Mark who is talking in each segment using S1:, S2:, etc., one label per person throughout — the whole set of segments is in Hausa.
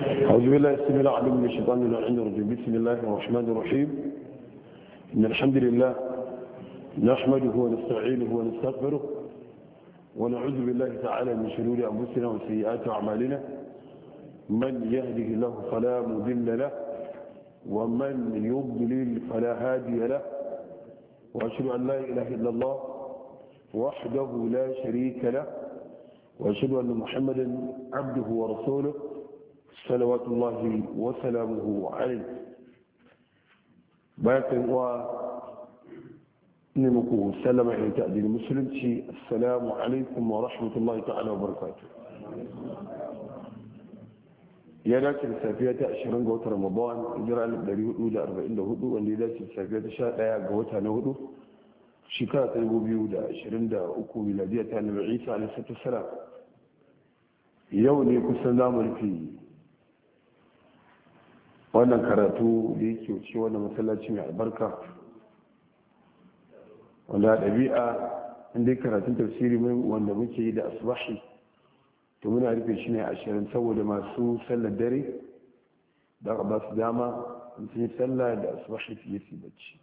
S1: أعوذ بالله السميع العليم من الشيطان اللعين الرجيم. بسم الله الرحمن الرحيم. إن الحمد لله نحمده ونستعينه ونستغفره ونعوذ بالله تعالى من شرور أنفسنا وسيئات أعمالنا. من يهده الله فلا مضل له ومن يضلل فلا هادي له، وأشهد أن لا إله إلا الله وحده لا شريك له، وأشهد أن محمدا عبده ورسوله صلوات الله وسلامه عليه. باكن ونمكو سلام على تأدين المسلم. السلام عليكم ورحمة الله تعالى وبركاته. يا ذاك السافية أشهرن قوة رمضان إجراء البريء الأولى 44 واللي ذاك السافية شاء قوتها نهدو شكاة الوبيودة 23 ميلادية النبي عيسى عليه الصلاة والسلام. يوني كسلام في wannan karatu da yake wuce wannan masallaci mai albarka, wanda ɗabi'a inda karatun tafsiri wanda muke yi da asbahi to muna rufe shi ne 20 saboda masu sallar dare da ba su dama sun yi sallah da asbahi fiye su bacci.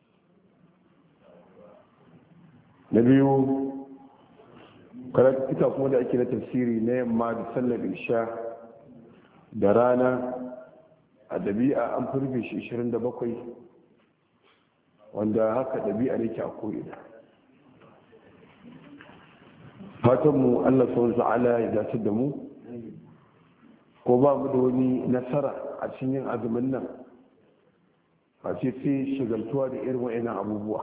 S1: Na biyu karatu ita kuma da ake na tafsiri na yamma da sallar isha da rana a ɗabi'a an furbe shi 27 wanda haka ɗabi'a ne ke a ko'ina. fatanmu Allah sauran ta'ala ya dace da mu, ko ba mu da wani nasara a cikin yin azumin nan a ce sai shigaltuwa da irin wa'ina abubuwa.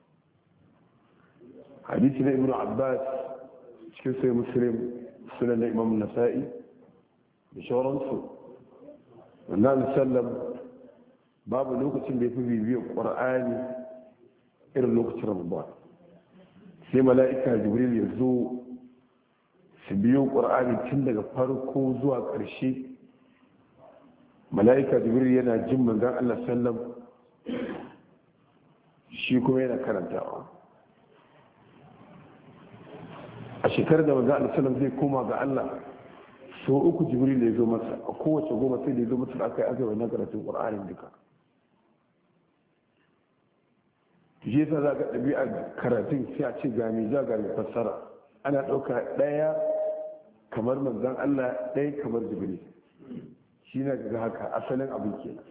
S1: hadisi na ibn abbas cikin sai muslim sunan na imam nasa'i da shawararsu wannan sallam babu lokacin da ya fi bibiyar ƙwar'ani irin lokacin ramadan. sai mala'ika jibril ya zo su biyo ƙwar'ani tun daga farko zuwa ƙarshe. mala'ika jibril yana jin manzan allah sallam, shi kuma yana karantawa. a shekarar da manzan allah sallam zai koma ga allah, so uku jibril ya zo masa a kowace goma, sai da ya zo masa da aka yi wannan karatun ƙur'anin duka. shi yasa za ka ɗabi'a karatun sai a ce ga mai ja ga mai fassara, ana ɗauka ɗaya kamar manzan Allah, ɗaya kamar jibril. shi na ga haka asalin abin kenan.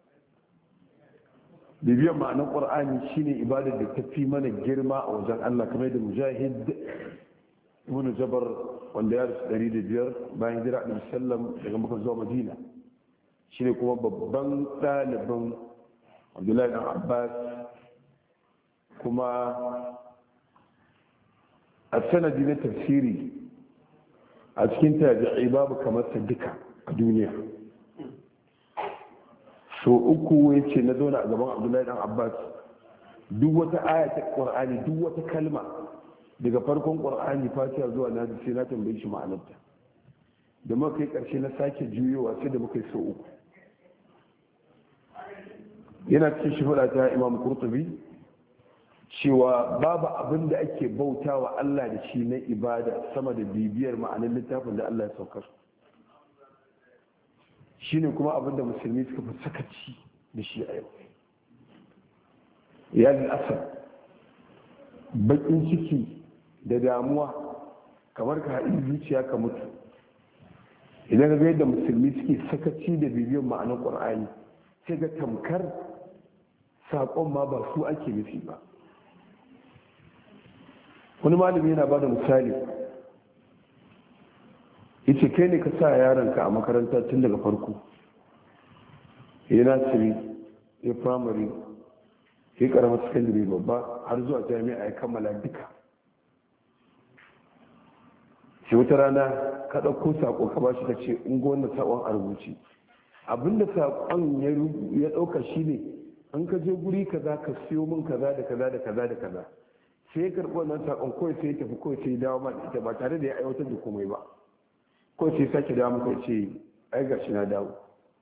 S1: bibiyar ma'anar ƙur'ani shine ibadar da ta fi mana girma a wajen Allah, kamar da mujahid ibn jabar wanda ya rasu 105 bayan jira da sallam daga maka zuwa madina, shi ne kuma babban ɗalibin abdullahi ɗan abbas, kuma a sanadi na tafsiri a cikin tabi'i babu kamar sa duka a duniya. so uku ya ce na zauna a gaban abdullahi ɗan abbas, duk wata aya ta ƙwar'ani, duk wata kalma daga farkon ƙwar'ani fatiha zuwa nazi sai na tambayi shi ma'anarta. da muka kai ƙarshe na sake juyowa sai da muka yi so uku. yana cikin shi faɗa ta imam kurtubi cewa babu abin da ake bauta wa Allah da shi na ibada sama da bibiyar ma'anar littafin da Allah ya saukar. shi ne kuma abin da musulmi suka fi sakaci da shi a yau. iyalin asar bakin ciki da damuwa kamar ka haɗin zuciya ka mutu idan ga yadda musulmi suke sakaci da bibiyan ma'anar ƙwar'ani, sai ga tamkar saƙon ma ba su ake nufi ba. wani malami yana ba da misali, yace kai ne ka sa yaronka a makaranta tun daga farko, ya nasiri, ya firamare, ya karamar sakandare babba har zuwa jami'a ya kammala duka. sai wata rana ka ɗauko saƙo ka ba shi ka ce in wannan saƙon a rubuce. abinda saƙon ya ɗauka shi ne an ka je guri kaza ka siyo min kaza da kaza da kaza da kaza. sai ya karɓi wannan saƙon kawai sai ya tafi, kawai sai ya dawo ma da ita ba tare da ya aiwatar da komai ba. kawai sai sake dawo maka ce ai gashi na dawo.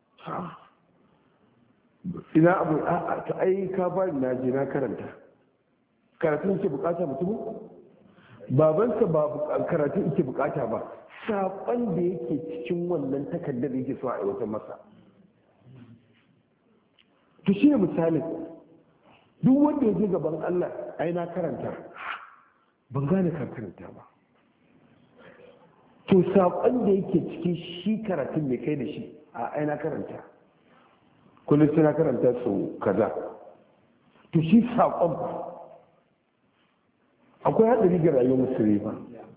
S1: ina abu a ta ai ka bani na je na karanta. karatun ke bukata mutum babansa ba karatun ke bukata ba, saƙon da yake cikin wannan takardar yake so a aiwatar masa. To shi ne misalin duk wanda ya je gaban Allah ai na karanta ban gane ka karanta ba, to saƙon da yake cikin shi karatun mai kai da shi a ai na karanta kullum sai na karanta su kaza, to shi saƙon akwai haɗari ga rayuwar musulmi ba.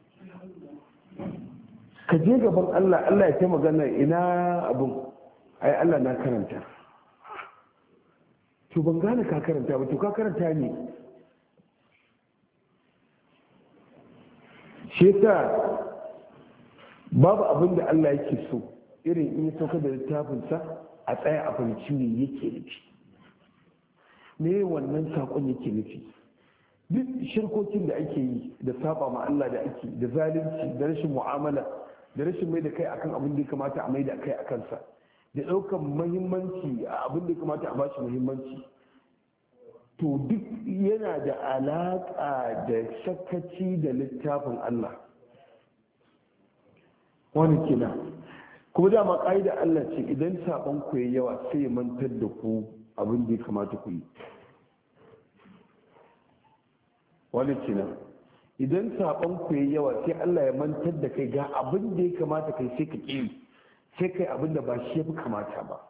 S1: Ka je gaban Allah, Allah ya ce magana ina abin ai Allah na karanta, to ban gane ka karanta ba, to ka karanta ne. Shi yasa babu abin da Allah yake so irin in ya sauka da littafinsa a tsaya a fahimci ne yake nufi, me wannan saƙon yake nufi. Duk shirkokin da ake yi da saba ma Allah da ake da zalunci da rashin mu'amala da rashin mai da kai akan abin da ya kamata a mai da kai a kansa da ɗaukan muhimmanci a abin da ya kamata a bashi muhimmanci, to duk yana da alaƙa da sakaci da littafin Allah. Wani kina kuma dama ƙa'ida Allah ce idan saɓon ku ya yawa sai ya mantar da ku abin da ya kamata ku yi. Wani kina idan saɓon ku ya yawa sai Allah ya mantar da kai ga abin da ya kamata kai sai ka ƙi, sai kai abin da ba shi ya fi kamata ba.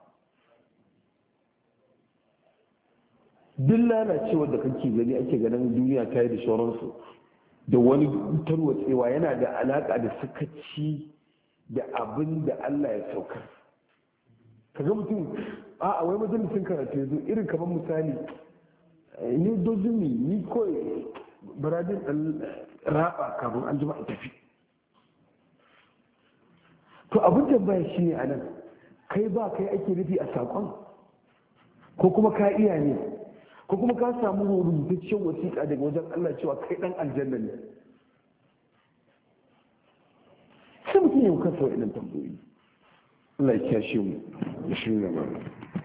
S1: Duk lalacewar da kake gani ake ganin duniya ta yi da sauransu da wani tarwatsewa yana da alaƙa da sakaci da abin da Allah ya saukar. Ka ga mutum a wai majalisin karatu ya zo irin kamar misali ni dozumi ni kawai baradin ɗan raba kafin an jima a tafi. To abin tambaya shi ne a nan kai ba kai ake nufi a saƙon ko kuma ka iya ne ko kuma ka samu rubutaccen wasiƙa daga wajen Allah cewa kai ɗan aljanna ne. Sai mutum yau kasa wa'inan tambayoyi. Allah ya kyashe mu da shi ne ba.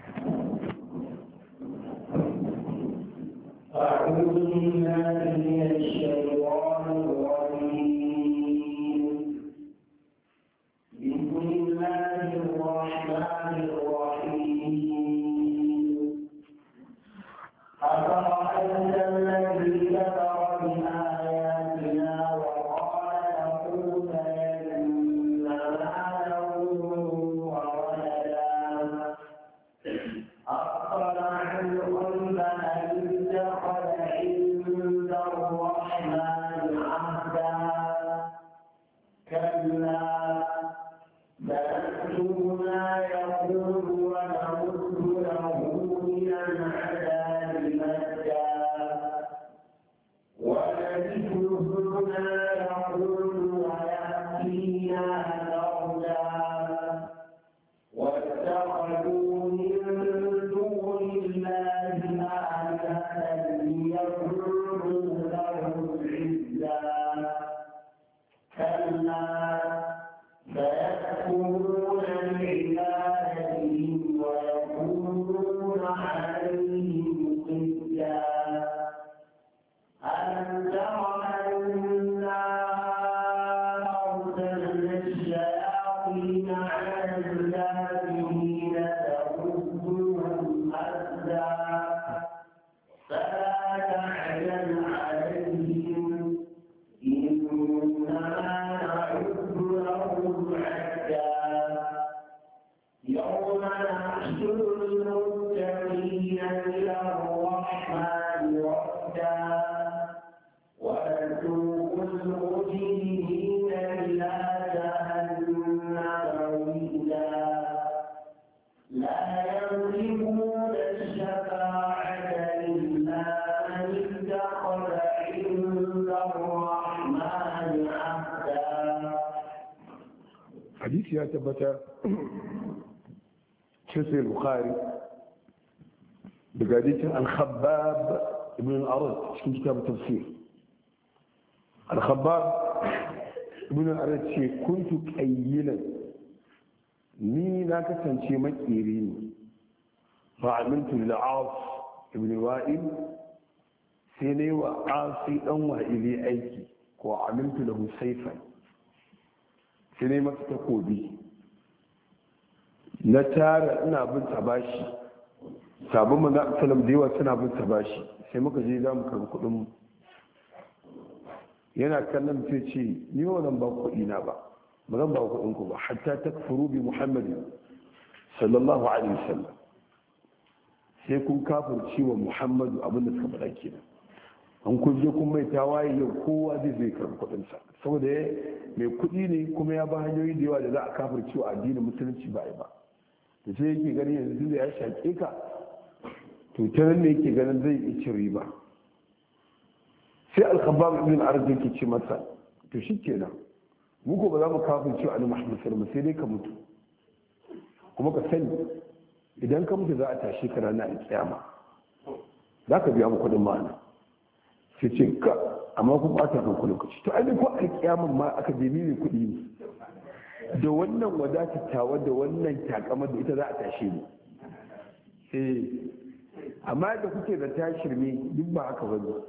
S2: أعوذ بالله من الشيطان الرجيم. بسم الله الرحمن الرحيم. أفرأيت الذي كفر بآياتنا وقال لأوتين مالا وولدا أطلع الغيب أم اتخذ عند الرحمن عهدا كلا سنكتب ما يقول ونمد له من العذاب مدا ونجده ما يقول ويأتينا فردا واتخذوا من دون الله آلهة ليكونوا لهم عزا كلا سيكفرون بعبادتهم ويكونون عليهم ضدا ألم تر أنا أرسلنا الشياطين على الكافرين تؤذهم أزا فلا تعجل عليهم إنما نعد لهم عدا يوم نحشر المتقين إلى الرحمن وفدا ونسوق المجرمين إلى جهنم وردا لا يملكون الشفاعة إلا من اتخذ عند الرحمن عهدا.
S1: حديث يا تبتا شيخ البخاري بقادية الخباب ابن الأرض في كتاب التفسير. الخباب ابن الأرض كنت كيلا ni na kasance makeri ne fa'amintu lil'as ibn wa'il sai ne wa asi dan wa'ili aiki ko amintu lahu sayfan sai ne masa takobi na tara ina bin ta bashi, sabon manzo sallam da yawa suna bin ta bashi, sai muka je za mu karbi kuɗin mu. yana kallon sai ce ni wannan ba kuɗi na ba zan ba kuɗin ku ba hatta takfuru bi muhammadin sallallahu alaihi wasallam, sai kun kafirci wa muhammadu abin da suka faɗa kenan. an kun je kun mai tawaye yau kowa zai karbi kuɗin sa, saboda mai kuɗi ne kuma ya ba hanyoyi da yawa da za a kafirci wa addinin musulunci ba ba. da sai yake ganin yanzu da ya shaƙe ka to ta nan ne yake ganin zai yi ci riba. sai al-khabbab ibn al-arz yake ce masa to shikenan mu ko ba za mu kafirci wa annabi Muhammad sallallahu alaihi wasallam sai dai ka mutu, kuma ka sani idan ka mutu za a tashi ka ranar alkiyama za ka biya mu kuɗin ma'ana. sai ce ka amma kun ɓata kan lokaci to ai ko alkiyaman ma aka je ni ne kuɗi ne da wannan wadatattawa da wannan takamar da ita za a tashe mu. amma da kuke da tashirme duk ba haka bane.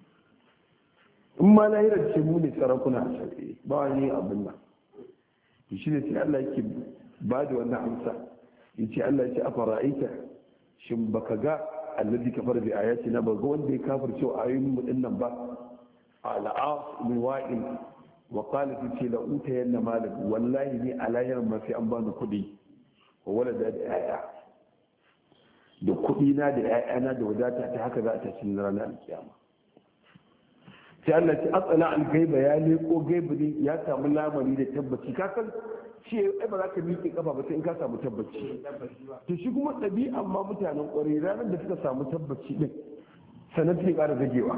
S1: in ma lahirar ce mu ne sarakuna a sarki ba wani abin nan. shi ne sai Allah yake ba da wannan amsa yace Allah ya ce afara'aita shin baka ga alladhi kafara bi ayatina ba ga wanda ya kafirce wa ayoyin mu dinnan ba al'as min wa'il wa qala fi la utayanna malik wallahi ni alayar ma sai an bani kudi wa walada da yaya da kudi na da yayana da wadata ta haka za a tashi ranar alkiyama. sai Allah ya atsala al-gaiba ya leko gaibi ne ya samu lamari da tabbaci ka san shi ai ba za ka miƙe kafa ba sai in ka samu tabbaci. to shi kuma ɗabi'an ma mutanen ƙwarai ranar da suka samu tabbaci din sannan sai ƙara zagewa.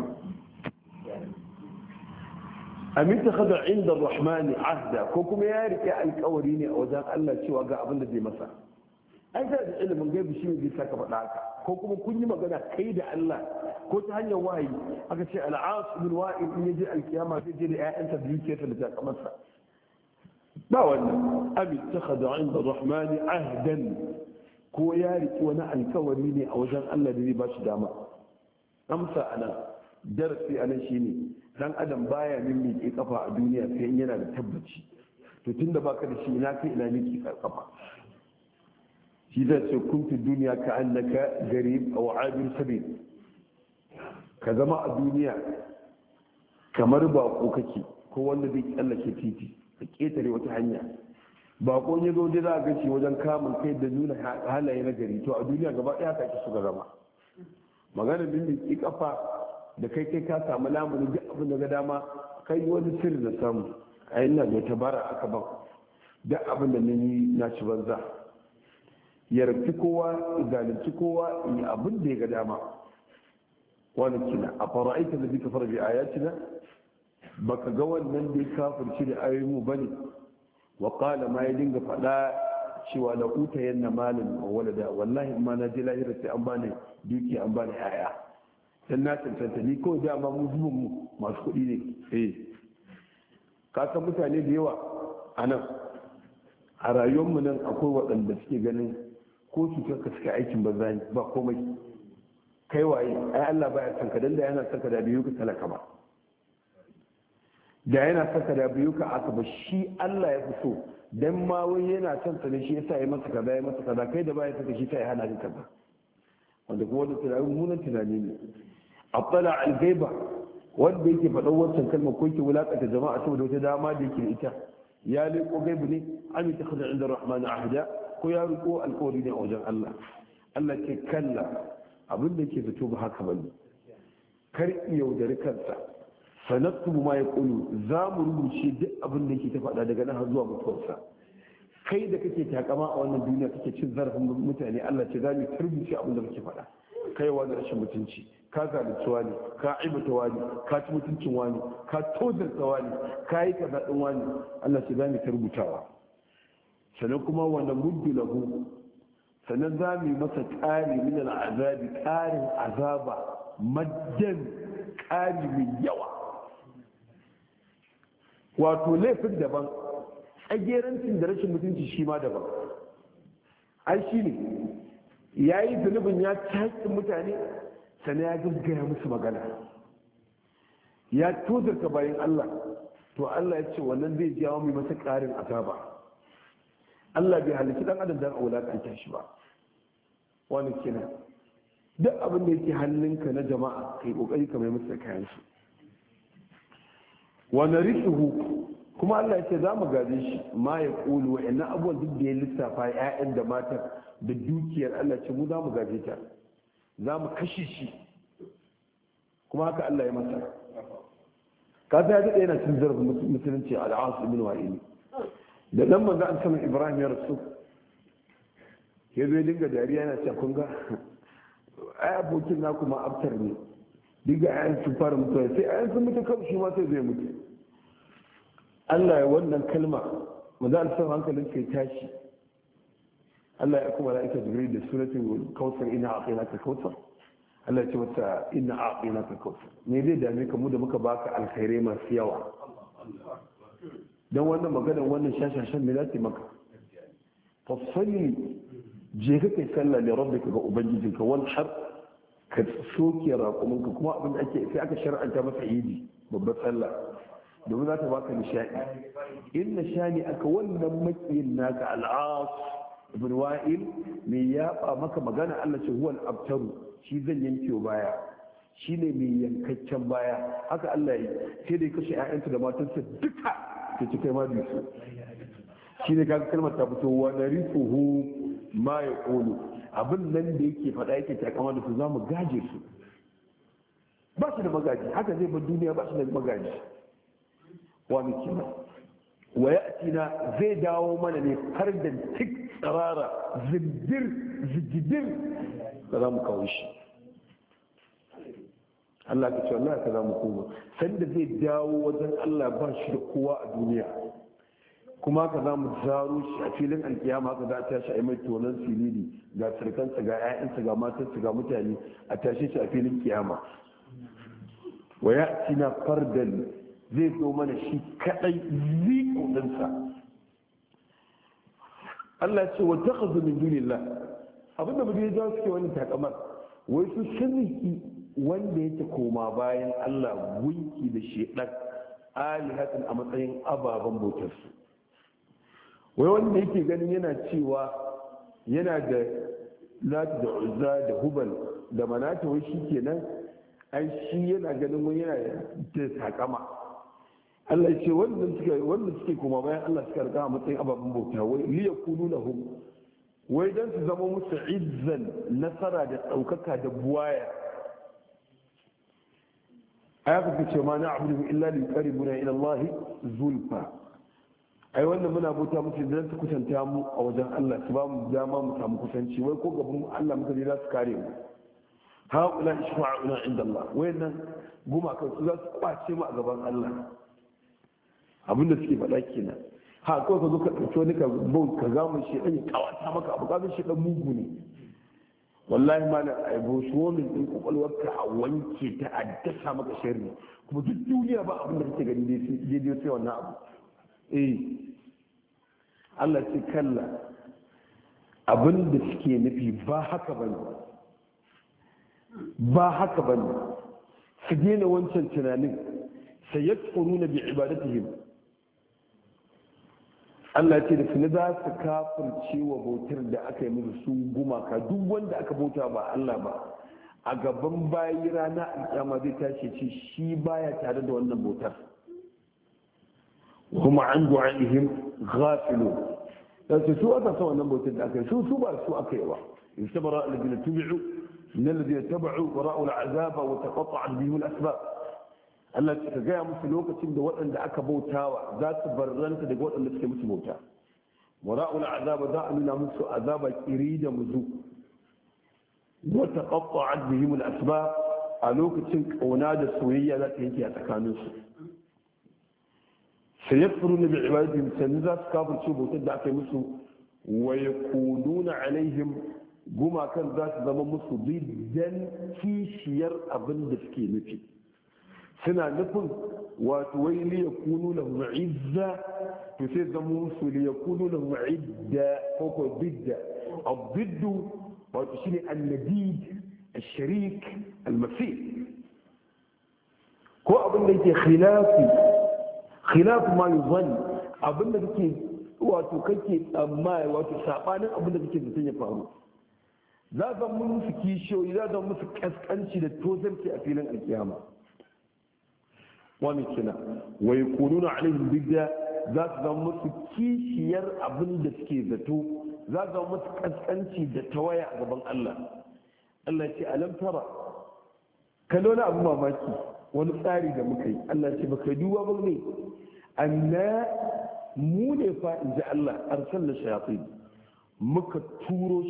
S1: amin ta kada inda rahmani ahda ko kuma ya rike alƙawari ne a wajen Allah cewa ga abin da zai masa. ai da ilimin gaibi shi ne zai saka faɗa haka, ko kuma kun yi magana kai da Allah ko ta hanyar wahayi aka ce al'as bin wa'il in yaje alkiyama zai je da ƴaƴansa da yake da takamarsa ba wannan. abi takhadha inda rahmani ahdan ko ya riki wani alkawari ne a wajen Allah da zai ba shi dama. amsa anan darasi anan shine dan adam baya miƙe kafa a duniya sai in yana da tabbaci. to tunda baka da shi ina kai ina miƙe kafa. shi zai ce kuntu duniya ka annaka garib aw abir sabil, ka zama a duniya kamar bako kake ko wanda zai tsallake titi ka ketare wata hanya. bako ya zo dai za a gaci wajen kamun kai da nuna halaye na gari, to a duniya gaba ɗaya ka ki suka zama. maganar din ki kafa da kai ka samu lamuni duk abin da ga dama kai wani sirri da samu a ina da ta bara aka ban duk abin da ni na ci banza. yarfi kowa zalunci kowa yi abin da ya ga dama. wani kina a fara'aita da bika fara bi ayatina baka ga wannan da ya kafirci da ayoyin mu bane. wa qala ma ya dinga faɗa cewa la uta yanna malin wa walada wallahi ma na je lahira sai an bani duki an bani yaya dan na tantance ni ko da ma mu zubin mu masu kuɗi ne. ka san mutane da yawa anan a rayuwar mu nan akwai waɗanda suke ganin ko su ka suka aikin banza ba komai. kai waye ai Allah baya san ka dan da yana san ka da biyu ka talaka ba, da yana san ka da biyu ka aka ba. shi Allah ya fi so dan ma wai yana son sa ne shi yasa ya masa kaza ya masa kaza, kai da baya saka shi sai ya hana ka kaza. wanda kuma wanda tunani munan tunani ne. abdala al-ghaiba wanda yake faɗan wancan kalmar ko yake wulakanta jama'a saboda wata dama da yake ita ya leko gaibu ne an ta khada inda rahman ahda ko ya riko alƙawari ne a wajen Allah. Allah ke kalla abin da ke fito ba haka bane, kar yaudari kansa. sanattu ma ya kulu za mu rubuce duk abin da yake ta faɗa daga nan har zuwa mutuwarsa. kai da kake takama a wannan duniya kake cin zarafin mutane Allah ce za mu rubuce abin da kake faɗa. kai wani rashin mutunci, ka zalunci wani, ka aibata wani, ka ci mutuncin wani, ka tozarta wani, ka yi kaza ɗin wani, Allah ce za mu rubutawa. sannan kuma wanda muddu lahu, sannan za mu yi masa ƙari min al'azabi, ƙarin azaba maddan, ƙari mai yawa. wato laifin daban, tsagerancin da rashin mutunci shi ma daban. ai shi ne ya yi zunubin ya caƙi mutane sannan ya gaggaya musu magana, ya tozarta bayan Allah, to Allah ya ce wannan zai jawo mai masa ƙarin azaba. Allah bai halitta dan adam dan aulakanta shi ba. Wani kenan duk abin da yake hannunka na jama'a kai kokari ka mai musu kayan su. Wa narithuhu kuma Allah ya ce za mu gaje shi ma ya kulu wa'annan abubuwan duk da ya lissafa ƴaƴan da matan da dukiyar Allah ce mu za mu gaje ta, za mu kashe shi, kuma haka Allah ya masa. Ka ta daɗe yana cin zarafin musulunci a al'asu ibn wa'ili da ɗan manzo an saman Ibrahim ya rasu ya zo ya dinga dariya yana cewa kun ga ai abokin na kuma abtar ne diga ayan sun fara mutuwa sai ayan sun mutu kan shi ma sai zai mutu. Allah ya wannan kalma manzo an saman hankalin kai tashi. Allah ya kuma mala'ika Jibril da suratul Kautsar ina aqinaka kautsar. Allah ce wata ina aqinaka kautsar. Me zai dame ka mu da muka baka alkhairai masu yawa. Dan wannan maganar wannan shashashan me za ta maka? Fasalli je ka kai sallah li rabbika ga ubangijinka wal har ka soke raƙuminka kuma abin da ake sai aka shar'anta masa idi babbar sallah domin za ta baka nishadi. Inna shani aka wannan makiyin naka al'as ibn wa'il mai yaba maka magana Allah ce huwal abtaru shi zan yanke baya shi ne mai yankaccen baya haka Allah yi sai dai kashe ƴaƴanta da matansa duka ta ci kai ma da su shi ne kaga kalmar ta fito wa narithuhu ma yaqulu abin nan da yake faɗa yake takama da su zamu gaje su ba shi da magaji haka zai bar duniya ba shi da magaji wani kenan wa ya'tina zai dawo mana ne har da tik tsarara zindir zigidir da za mu kawo shi. Allah ka ce Allah ka za mu koma sanda zai dawo wajen Allah ba shi da kowa a duniya kuma ka za mu zaro shi a filin alkiyama ka za a tashi a yi mai tonon silili ga sarkansa ga 'ya'yansa ga matarsa ga mutane a tashe shi a filin kiyama. Wa ya'tina fardan zai zo mana shi kadai ziko dinsa. Allah ce wa takhadhu min dunillah abinda mu ya suke wani takamar wai su shirki wanda yake koma bayan Allah gunki da shedan alihatan a matsayin ababen bautar su. Wai wanda yake ganin yana cewa yana da lati da uzza da hubal da manata wai shi kenan ai shi yana ganin wani yana da takama. Allah ya ce wanda suke koma bayan Allah suka riga a matsayin ababen bauta wai liya kunu lahum wai dan su zama musu izzan nasara da daukaka da buwaya. Aya ka ce ma na abudu illa li qaribuna ila Allah zulfa. Ai wannan muna bauta musu dan su kusanta mu a wajen Allah su ba mu dama mu samu kusanci wai ko gaban Allah muka je za su kare mu. Haula ishfa'una inda Allah wayannan gumakan su za su kwace mu a gaban Allah. Abinda suke faɗa kenan ha kawai ka zo ka ɗauki wani ka gamu shi ɗan ya kawata maka abu kafin shi ɗan mugu ne wallahi ma na aibo shi wani ɗin ƙwaƙwalwarka a wanke ta a dasa maka sharri kuma duk duniya ba abin da kake gani daidai sai wannan abu Allah ce kalla abin da suke nufi ba haka bane su daina wancan tunanin sai ya tsoruna bi ibadatihim Allah ce da suna za su kafirce wa bautar da aka yi musu su gumaka duk wanda aka bauta ba Allah ba a gaban bayi rana alƙiyama zai tashi ce shi baya tare da wannan bautar kuma an du'a'ihim ghafilu da su aka sa wannan bautar da aka yi su ba su aka yi ba istabara alladhina tubi'u min alladhina tabi'u wa ra'u al'azaba wa taqatta'at bihim al'asbab Allah ka gaya musu lokacin da waɗanda aka bautawa za su barranta daga waɗanda suke musu bauta wara'ul azaba za a nuna musu azaba kiri da muzu wa taqatta'at bihim al-asbab a lokacin kauna da soyayya za ta yanke a tsakanin su sayakfuruna bi ibadihim sannan za su kafirce bautar da aka yi musu wa yakununa alaihim gumakan za su zama musu biddan kishiyar abin da suke nufi suna nufin wato wai liya kunu lahum izza to sai zama musu liya kunu lahum idda ko ko bidda abiddu wato shine annadid الشريك المثيل ko abin da yake khilaf ma yuzan abinda kake wato kake amma wato sabanin abinda kake zaton ya faru za ga musu kishiyoyi za ga musu kaskanci da tozarci a filin alkiyama wani kina wa yakununa alaihim bidda za su zama musu kishiyar abin da suke zato za su zama musu kaskanci da tawaya a gaban Allah Allah ce alam tara kallo na abu mamaki wani tsari da muka yi Allah ce baka duba ba ne anna mu ne fa in ji Allah arsalna shayatin muka turo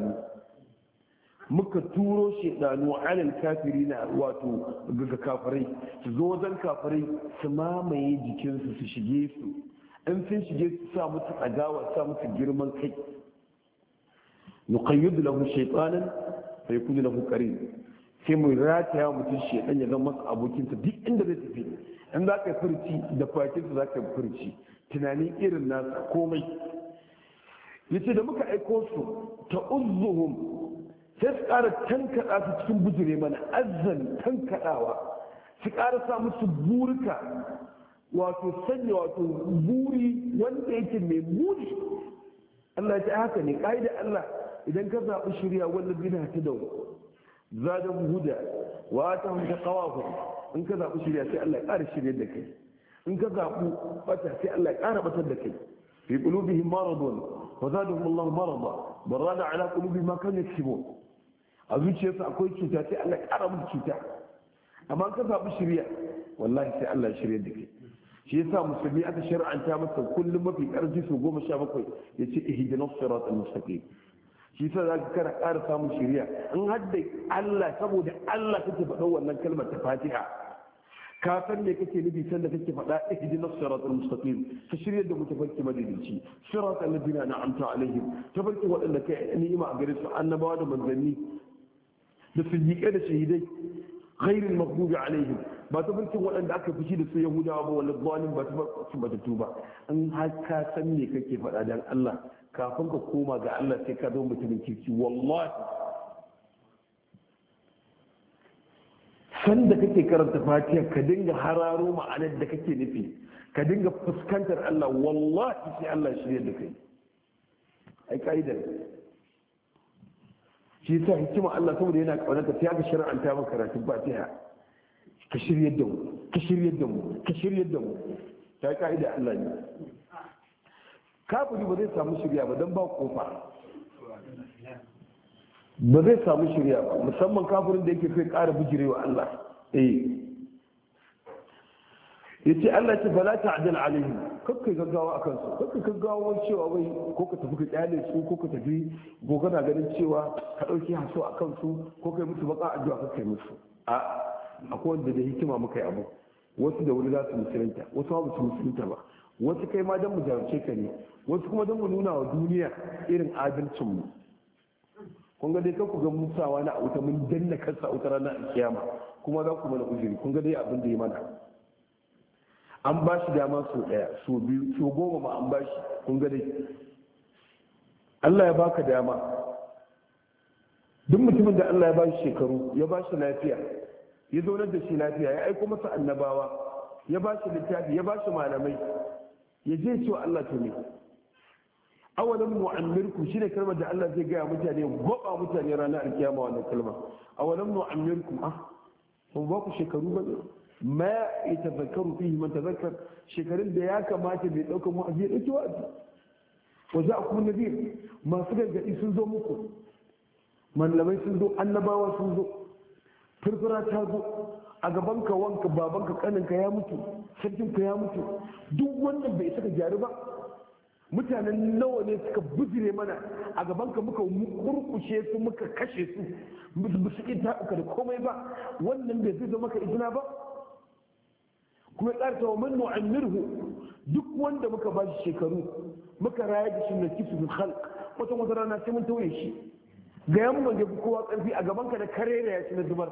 S1: shedanu alal kafirina wato ga kafirai su zo wajen kafirai su mamaye jikinsu su shige su in sun shige su sa musu adawa sa musu girman kai nuqayyid lahu shaytanan fa yakunu lahu qarin sai mu rataya mutum shedan ya zama masa abokinsa duk inda zai tafi in za ka furci da fakinsa za ka furci tunanin irin nasa komai yace da muka aiko su ta uzzuhum sai su ƙara tankaɗa su cikin bujire mana azzan tankaɗawa su ƙara sa musu burika wato sanya wato buri wanda yake mai muni Allah ya ce haka ne ƙa'ida Allah idan ka zaɓi shirya wanda bina ta da zadan huda wa ta hunta qawahu in ka zaɓi shirya sai Allah ya ƙara shirya da kai in ka zaɓi bata sai Allah ya ƙara batar da kai fi qulubihim maradun wa zadahum Allah marada barana ala qulubihim ma kanu yaksibun a zuciyarsu akwai cuta sai Allah ya ƙara musu cuta amma ka zaɓi shirya wallahi sai Allah ya shirya da kai shi yasa musulmi aka shar'anta masa kullum mafi ƙarfi su 17 ya ce ihdinas siratal mustaqim shi yasa za ka kara ƙara samun shirya in hadda Allah saboda Allah kake faɗa wannan kalmar ta Fatiha ka san me kake nufi san da kake faɗa ihdinas siratal mustaqim ka shirya da mutafarki madalici siratal ladina an'amta alaihim tafarki waɗanda kai ni'ima a gare su annabawa da manzanni da siddiqai da shahidai ghairil maghdubi alaihim ba tafarkin waɗanda aka fushi da su yahudawa ba wala zalim ba tafarkin batattu ba in har ka san me kake faɗa dan Allah kafin ka koma ga Allah sai ka zo mutumin kirki wallahi san da kake karanta fatiha ka dinga hararo ma'anar da kake nufi ka dinga fuskantar Allah wallahi sai Allah shirye da kai ai kaida shi yasa hikima Allah saboda yana kaunarka sai aka shar'anta maka karatun fatiha ka shirye da mu ka shirye da mu ka shirye da mu ta kaida Allah ne kafiri ba zai samu shirya ba don ba kofa ba zai samu shirya ba musamman kafirin da yake kai ƙara bijirewa Allah ya ce Allah ce fala ta'dil alaihim kakkai gaggawa akan su kakkai gaggawa cewa wai ko ka tafi ka kyale su ko ka tafi ko kana ganin cewa ka dauki haso akan su ko kai musu baka addu'a kakkai musu a akwai wanda da hikima muka yi abu wasu da wuri za su musulunta wasu ba su musulunta ba wasu kai ma don mu jarumce ka ne wasu kuma don mu nuna wa duniya irin adalcinmu kun ga dai kan ku ga musawa na a wuta mun danna kansa a wuta ranar kiyama kuma za ku mana uzuri kun ga dai abin da ya mana an ba shi dama so ɗaya so biyu so 10 ma an ba shi kun ga dai Allah ya baka dama duk mutumin da Allah ya ba shi shekaru ya ba shi lafiya ya zaunar da shi lafiya ya aiko masa annabawa ya ba shi littafi ya ba shi malamai ya je cewa Allah ta ne awalan mu'ammirku shi ne kalmar da Allah zai gaya mutane goba mutane ranar alkiyama wannan kalma awalan mu'ammirku kun ba ku shekaru ba ma ya tazakkaru fihi man tazakkar shekarun da ya kamata bai dauka mu aje dauki wa'azi wa ja'akum nadir masu gargadi sun zo muku mallamai sun zo annabawa sun zo furfura ta zo a gabanka wanka babanka kaninka ya mutu sarkinka ya mutu duk wanda bai saka gyaru ba mutanen nawa ne suka bujire mana a gabanka muka kurkushe su muka kashe su ba su ita da komai ba wannan bai zai maka izina ba kuma ƙarta wa man nu'ammirhu duk wanda muka ba shi shekaru muka raya da shi na kisu fil khalq wata rana sai mun tauye shi ga yan wanda kowa ƙarfi a gabanka da karere ya ci na zubar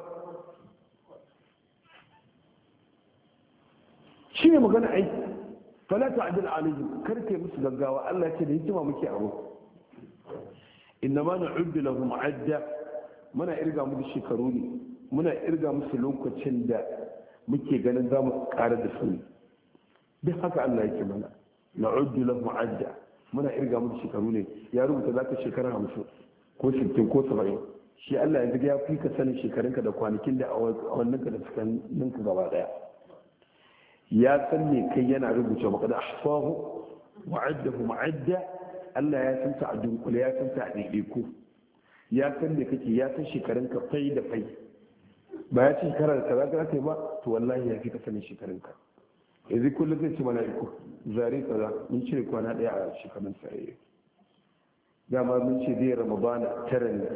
S1: shi ne magana aiki fala ta'dil alaihim karke musu gaggawa Allah ce da hikima muke abu inna ma na'uddu lahum adda muna irga musu shekaru ne muna irga musu lokacin da muke ganin za mu ƙara da su duk haka Allah yake mana na'uddu lahu adda muna irga musu shekaru ne ya rubuta zaka shekara 50 ko 60 ko 70 shi Allah ya ya fi ka sanin shekarunka da kwanakin da awanninka da sukanninka gaba daya ya san ne kai yana rubuta maka da ahsahu wa addahu ma'adda Allah ya san ta a dunkule ya san ta a daidaiku ya san ne kake ya san shekarunka fai da fai ba ya ce shekarar kaza ka kai ba to wallahi ya fi ka sanin shekarunka yanzu kullum zai ce mala'iku zare kaza mun cire kwana daya a shekarun sarayya dama mun ce zai ramadana tara ne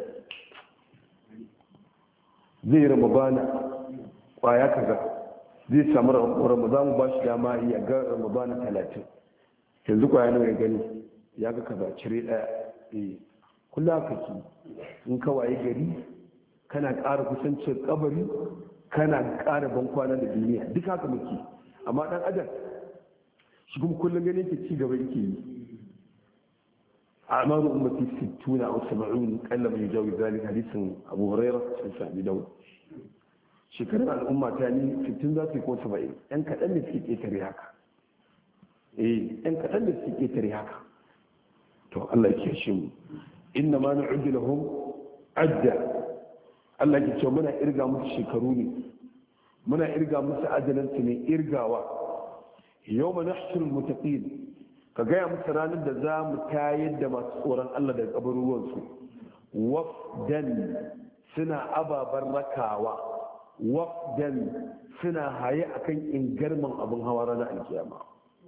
S1: zai ramadana kwaya kaza zai samu ramadana ba shi dama ya ga ramadana 30 yanzu kwaya nawa ya gani ya ga kaza cire daya kullum haka ki in kawai gari kana ƙara kusancin kabari kana ƙara bankwana da duniya duk haka muke amma dan adam shi kuma kullum ganin ke ci gaba yake yi a'maru ummati 60 aw 70 qalla man yajawi zalika hadisin Abu Hurairah sai sabi dawo shekarun al'umma ta ni 60 za su ko 70 yan kadan ne suke ketare haka yan kadan ne suke ketare haka to Allah ya kiyaye mu inna ma na'uddu lahum adda Allah ke cewa muna irga musu shekaru ne muna irga musu ajalansu ne irgawa yau ma nahshirul mutaqin ka gaya musu ranar da za mu tayar da masu tsoron Allah daga kaburuwansu wafdan suna ababen rakawa wafdan suna haye akan ingarman abin hawa ranar alkiyama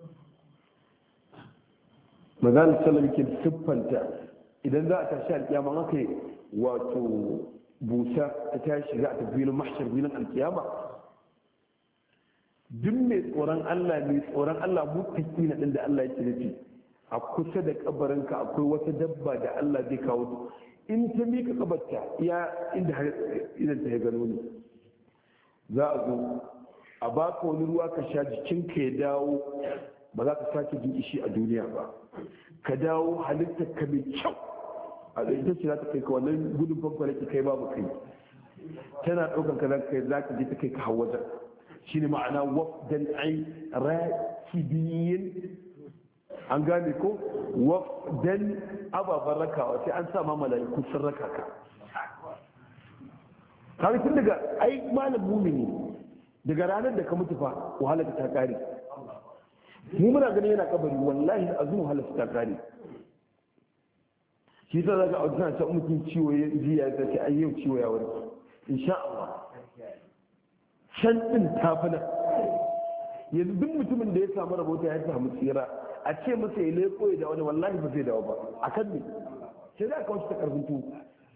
S1: mazalin sallam ke siffanta idan za a tashi alkiyama aka yi wato busa ta tashi za a tafi filin mahshar filin alkiyama duk mai tsoron Allah mai tsoron Allah mutaki na ɗin da Allah ya ce nufi a kusa da kabarinka akwai wata dabba da Allah zai kawo in ta mika kabarta iya inda idan ta ya gano ne za a zo a baka wani ruwa ka sha jikinka ya dawo ba za ka sake jin ishi a duniya ba ka dawo halittar ka mai kyau a ita ce za ta kai ka wannan gudun fanfare ki kai babu kai tana ɗaukar ka za ka je ta kai ka hawa wajen shi ne ma'ana wafdan ai rakibiyin an gane ko wafdan ababen rakawa sai an sa ma mala'iku sun raka ka kawai tun daga ai malam mumini daga ranar da ka mutu fa wahala ta kare mu muna ganin yana kabari wallahi azum wahala ta kare shi ta zaga a wajen ta mutum ciwo ya ji ya ce ai yau ciwo ya warke insha Allah can din tafina yanzu duk mutumin da ya samu rabota ya samu tsira a ce masa ya leko ya da wani wallahi ba zai dawo ba a kan ne sai za ka wasu ta karfin tu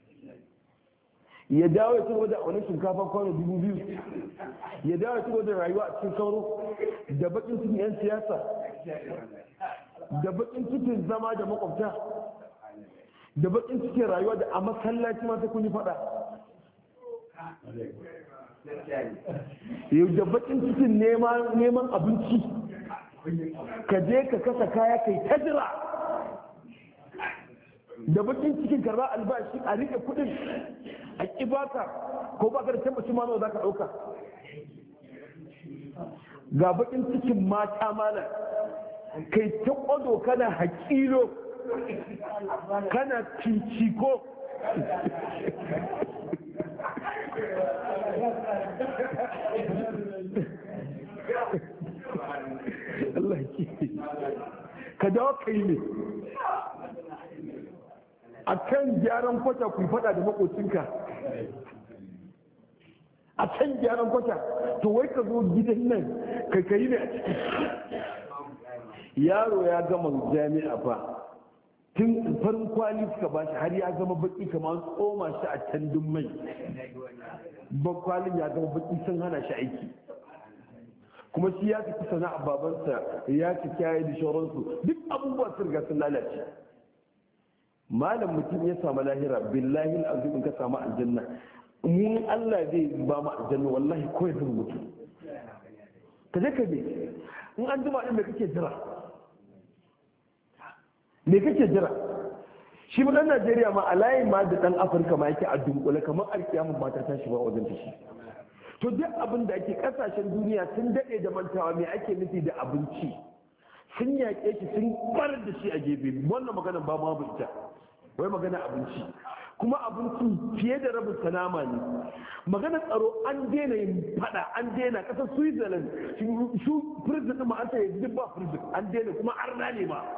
S1: ya dawo ya ci da wani shinkafa kwano 2000 ya dawo ya ci da rayuwa a cikin sauro da bakin cikin yan siyasa da bakin cikin zama da makwabta da bakin cikin rayuwa da a masallaci ma sai kun yi fada yau da bakin cikin neman abinci ka je ka kasa kaya kai ta jira da bakin cikin karba albashi a rike kudin a kibaka ko baka da tabbacin ma nawa zaka dauka ga bakin cikin mata mana kai ta kwado kana hakilo kana cinciko Allah ka dawo kai ne a kan gyaran kwata ku fada da makocinka a can gyaran kwata to wai ka zo gidan nan ka kai ne a ciki yaro ya gama jami'a fa tun farin kwali suka bashi har ya zama baki kamar tsoma shi a tandun mai kwalin ya zama baki sun hana shi aiki kuma shi ya fi sana'a babansa ya ci kyaye da shauransu duk abubuwa sun riga sun lalace malam mutum ya samu lahira billahi al'azim in ka samu aljanna mun Allah zai ba mu aljanna wallahi ko ya mutu ka je ka je in an jima din me kake jira me kake jira shi ba dan Najeriya ma a layin ma da dan Afirka ma yake a dunkule kamar alkiyamun mata ta shi ba wajen ta shi to duk abin da ake kasashen duniya sun daɗe da mantawa me ake nufi da abinci, sun yaƙe shi sun bar da shi a gefe. Wannan maganar ba ma ita, wai magana abinci, kuma abinci fiye da rabin sanama ne. Maganar tsaro an daina yin fada, an daina kasar Switzerland su prison ma an sai duk ba prison, an daina kuma arna ne ma.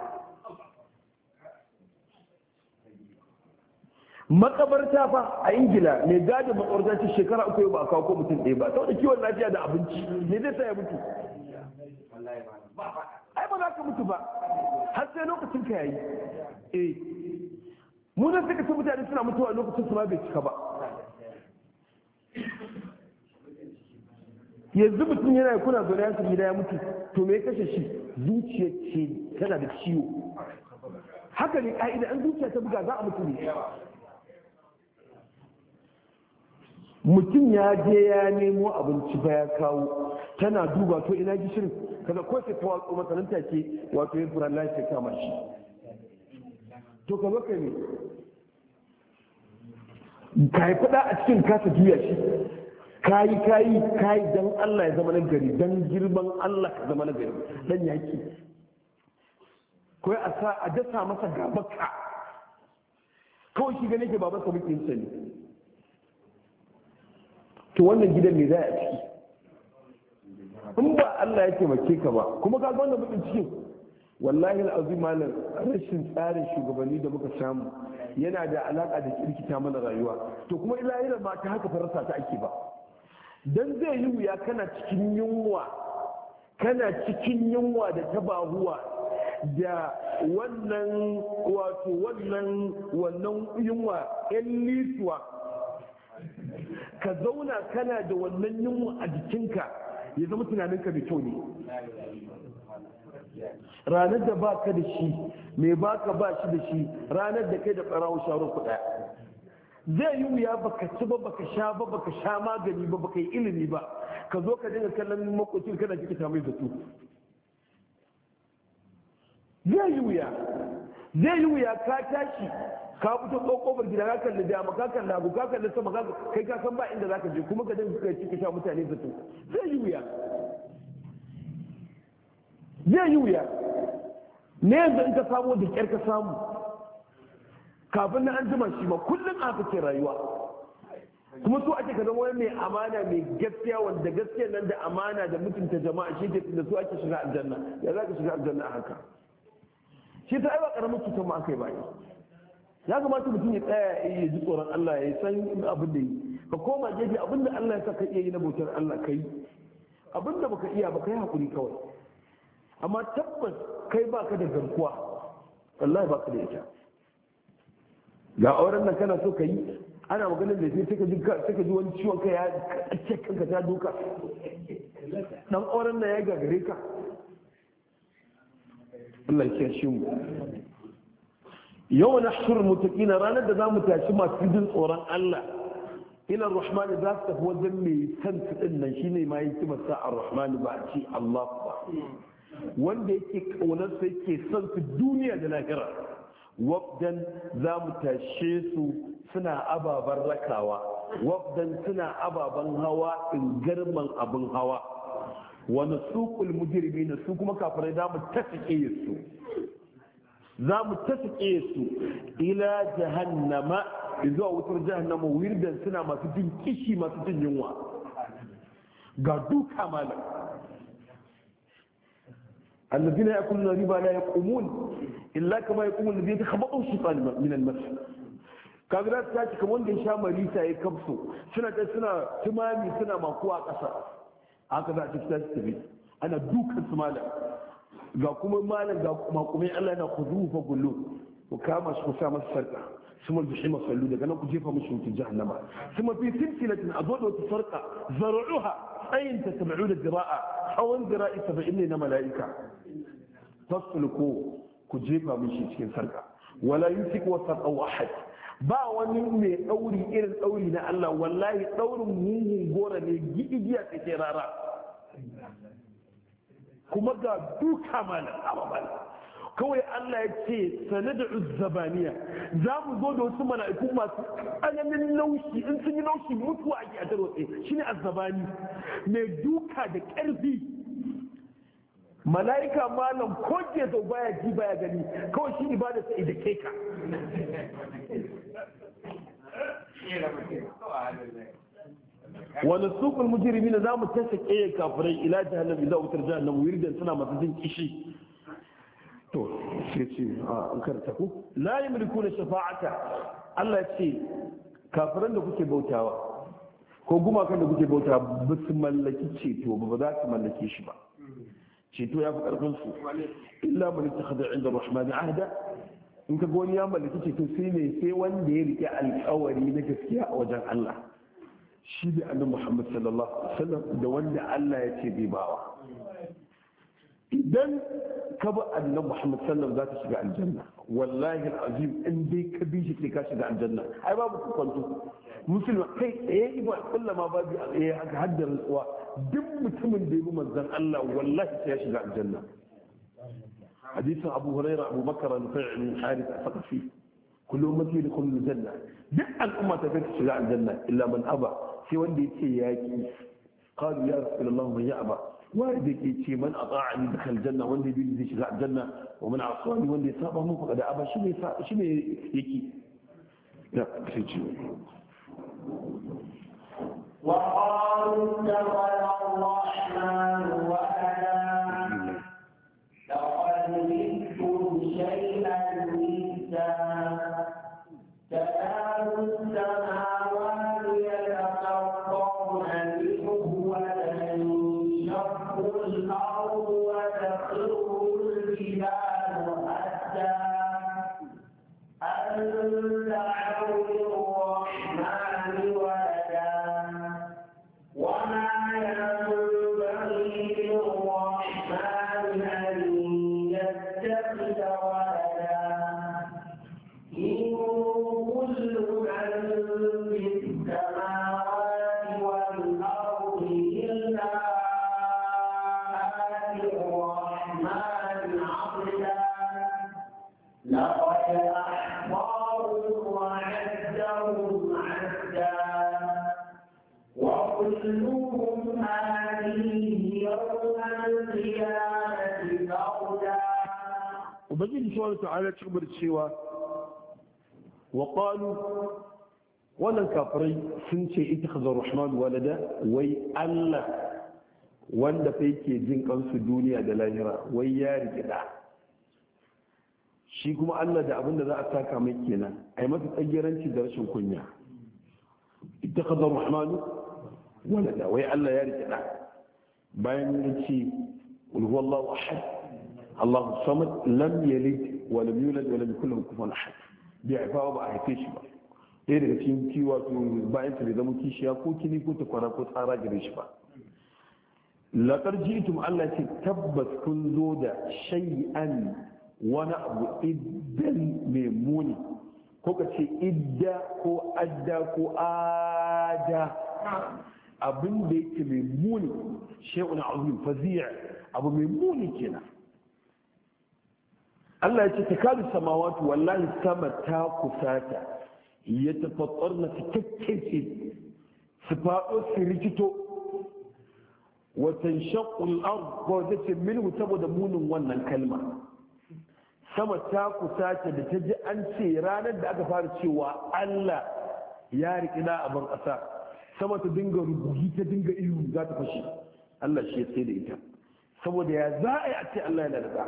S1: Makabarta fa a Ingila mai gadin makabarta ce shekara 3 ba a kawo ko mutum ɗaya ba saboda kiwon lafiya da abinci, me zai sa ya mutu? Ai ba za ka mutu ba har sai lokacin ka yayi. Mu nan suka ce mutane suna mutuwa lokacin su ma bai cika ba. Yanzu mutum yana kuna zaune ya gida ya mutu, to me ya kashe shi? Zuciya ce tana da ciwo. Haka ne ka'ida, an zuciya ta buga za a mutu ne. Mutum ya je ya nemo abinci ba ya kawo, tana duba to ina gishirin, kaga ko ta watsa matsalan take wato yin furan lafiya kama shi. To ka zo kai ne ka yi fada a cikin kasa juya shi, kayi dan Allah ya zama na gari, dan girman Allah ka zama na gari, dan yaki ko a dasa masa gabaka kawai shi gane ke babansa mukin sani. To wannan gidan me za a ciki in ba Allah ya taimake ka ba? Kuma ka ga wannan mutum cikin wallahi al'azim malam, rashin tsarin shugabanni da muka samu yana da alaka da kirkita mana rayuwa. To kuma ilahira ba ta haka farasa ta ake ba, dan zai yi wuya kana cikin yunwa da tabahuwa da wannan wato wannan yunwa yan lisuwa, ka zauna kana da wannan yunwa a jikinka ya zama tunaninka mai kyau ne. Ranar da ba ka da shi mai baka ba shi da shi, ranar da kai da ɓarawo sharon kuɗa. Zai yi wuya baka ci ba, baka sha ba, baka sha magani ba, baka yi ilimi ba, ka zo ka dinga kallon makwacin kana kika mai zato. Zai yi wuya ka tashi ka fito kofar gida ka kalli dama ka kalli hagu ka kalli sama kai ka san ba inda zaka je, kuma ka dinga kai kika sha mutane zato. Zai yi wuya ne yanzu in ka samu da kyar ka samu, kafin na an jima shi ma kullum aka ce rayuwa. Kuma so ake ka zama wani mai amana mai gaskiya, wanda gaskiya nan da amana da mutunta jama'a shi ke da su ake shiga aljanna. Ya za ka shiga aljanna a haka? Shi ta aiwa karamin cutar ma aka yi bayi. Ya kamata mutum ya tsaya ya ji tsoron Allah, ya san abin da yi, ka koma gefe abin da Allah ya sa ka iya yi na bautar Allah ka yi, abin da baka iya ba ka yi hakuri kawai. Amma tabbas kai baka da garkuwa, wallahi baka da ita. Ga auren nan kana so ka yi, ana maganin da sai ka ji wani ciwon kai ya ce kanka ta duka, dan auren nan ya gagare ka. Allah ya kiyaye mu. Yau na shirin mutakina, ranar da za mu tashi masu jin tsoron Allah ila rahmani, za su tafi wajen mai san su din nan, shine ma yake masa ar-rahmani ba a ce Allah ba, wanda yake kaunar sa yake son su duniya da lahira. Wabdan za mu tashe su suna ababen rakawa, wabdan suna ababen hawa in garman abin hawa. Wani suƙul mujirmi na su kuma kafirai za mu tasike su ila jahannama, zuwa wutar jahannama, wirdan suna masu jin kishi, masu jin yunwa, ga duka malam. الذين يأكلون الربا لا يقومون إلا كما يقوم الذي يتخبطه الشيطان من المس. kaga za su tashi kamar wanda ya sha marisa ya kamso, suna tumami suna makuwa ƙasa, haka za a ci tafi ana dukan su malam, ga kuma malam ga makumai Allah yana ku zuwa fa gullu, ku kama shi ku sa masa sarka, su mal bishima sallu, daga nan ku jefa mushi wutin jahannama, su mafi silsilatin a zo da wata sarka zar'uha tsayinta 70 zira'a, tsawon zira'i 70 ne na mala'ika, tasluku ku jefa mushi cikin sarka, wala yusik wa sarqa ahad, ba wani mai ɗauri irin ɗauri na Allah, wallahi ɗaurin mugun gora ne, gidigiya take rara, kuma ga duka mana kawai Allah ya ce sanad'u zabaniya za mu zo da wasu mala'iku masu tsananin laushi in sun yi laushi mutuwa ake a tarwatse shine azzabani mai duka da ƙarfi mala'ika malam ko ke zo baya ji baya gani kawai shi ibada sai da ke ka wani sukul mujirimi na za mu tasa ƙeye kafirai ila jahannam ila wutar jahannam wirdan suna masu jin kishi to sai ce an karanta ku la yamliku na shafa'ata Allah ce kafiran da kuke bautawa ko gumakan da kuke bautawa ba su mallaki ceto ba za su mallake shi ba ceto ya fi karfin su illa man ittakhadha 'inda ar-rahmani ahda in ka goni ya mallaki ceto sai ne sai wanda ya rike alƙawari na gaskiya a wajen Allah shi da annabi Muhammad sallallahu alaihi wasallam da wanda Allah ya ce bai bawa idan ka bi annabi Muhammad sallallahu za ka shiga aljanna wallahi alazim in dai ka bi shi sai ka shiga aljanna ai babu kwanto musulma kai tsaye ibn sallama babu a tsaye aka haddara tsuwa duk mutumin da ya bi manzon Allah wallahi sai ya shiga aljanna hadisin Abu Hurairah Abu Bakar al-Fa'il Harith al-Thaqafi kullu ummati yadkhulu al-janna duk al'umma ta ga shiga aljanna illa man aba sai wanda yace yaki qalu ya rasulullah man ya'ba wanda yake ce man ata'ani dakhal janna wanda bi zai shiga aljanna wa man asani wanda ya saba mun fada aba shine yake ya sai ce
S2: wa qalu tawalla الرحمن ولدا لقد جئتم شيئا إدا تكاد السماوات يتفطرن منه وتنشق الأرض وتخر الجبال هدا أن دعوا للرحمن ولدا وما ينبغي للرحمن أن يتخذ ولدا إن كل من في السماوات والأرض إلا آتي الرحمن عبدا لقد أحصاهم وعدهم عدا وكلهم آتيه يوم القيامة فردا
S1: ubangiji shi wani ta'ala cikin da cewa wa qalu wannan kafirai sun ce ita khazar rahman walada wai Allah wanda fa yake jin kansu duniya da lahira wai ya rikida shi kuma Allah da abinda za a saka mai kenan ai masa tsagiranci da rashin kunya ita khazar rahman walada wai Allah ya rikida bayan ya ce qul huwallahu ahad الله الصمد لم يلد ولم يولد ولم يكن له كفوا احد بيعفاوا ba a haife shi ba ɗaya daga cikin kiwa bayan ta bai zama kishiya ko kini ko takwara ko tsara gare shi ba laƙar jitum Allah ce tabbas kun zo da shay'an wani abu iddan mai muni ko ka ce idda ko adda ko ada abin da yake mai muni shay'un azim fazi'a abu mai muni kenan Allah ya ce ta kadu samawatu wallahi sama ta kusata ya tafattar na fitakkece su faɗo su rikito watan shakul arko da ce minhu saboda munin wannan kalma sama ta kusata da ta ji an ce ranar da aka fara cewa Allah ya riƙi na abin ƙasa sama ta dinga rubugi ta dinga ihu za ta fashe Allah shi ya sai da ita saboda ya za a yi a ce Allah yana da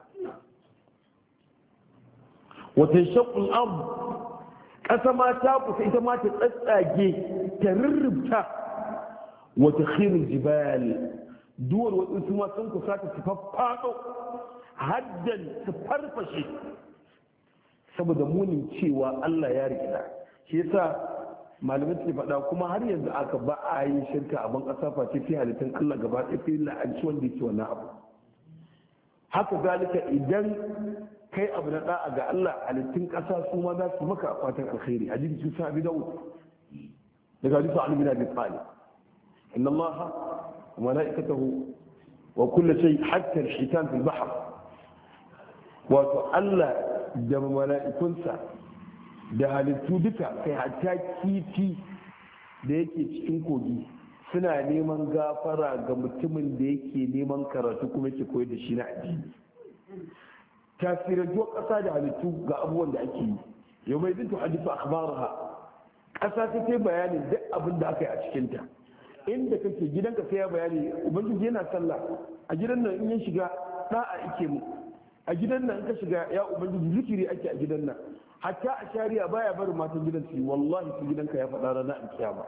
S1: وتنشق الأرض كما تاقص إذا ما تتأجي ترربتا وتخير الجبال دول وإنتما تنقصات تفقاطو هدا تفرفشي سبب مونين cewa Allah ya rikida shi yasa malamai suke faɗa kuma har yanzu aka ba a yin shirka a ban ƙasa face fi halittun Allah gaba ɗaya fi la'anci wanda yake wannan abu haka zalika idan kai abu na da'a ga Allah halittun ƙasa su ma za su maka fatan alkhairi a jikin sa abi dawud daga hadisi Ali bin Abi Talib inna Allah wa malaikatahu wa kullu shay hatta al-hitan fil bahr wato Allah da mala'ikunsa da halittu duka kai hatta kifi da yake cikin kogi suna neman gafara ga mutumin da yake neman karatu kuma yake koyar da shi na addini. Tasirantuwar ƙasa da halittu ga abubuwan da ake yi. Yau mai zintu hadisu akhbaraha, ƙasa ta ce bayanin duk abin da aka yi a cikinta. Inda kake gidanka sai ya bayani ubangiji yana sallah a gidan nan in ya shiga da'a ake mu, a gidan nan in ka shiga ya ubangiji zikiri ake a gidan nan, hatta a shari'a baya barin matan gidan su wallahi su gidanka ya faɗa ranar alkiyama.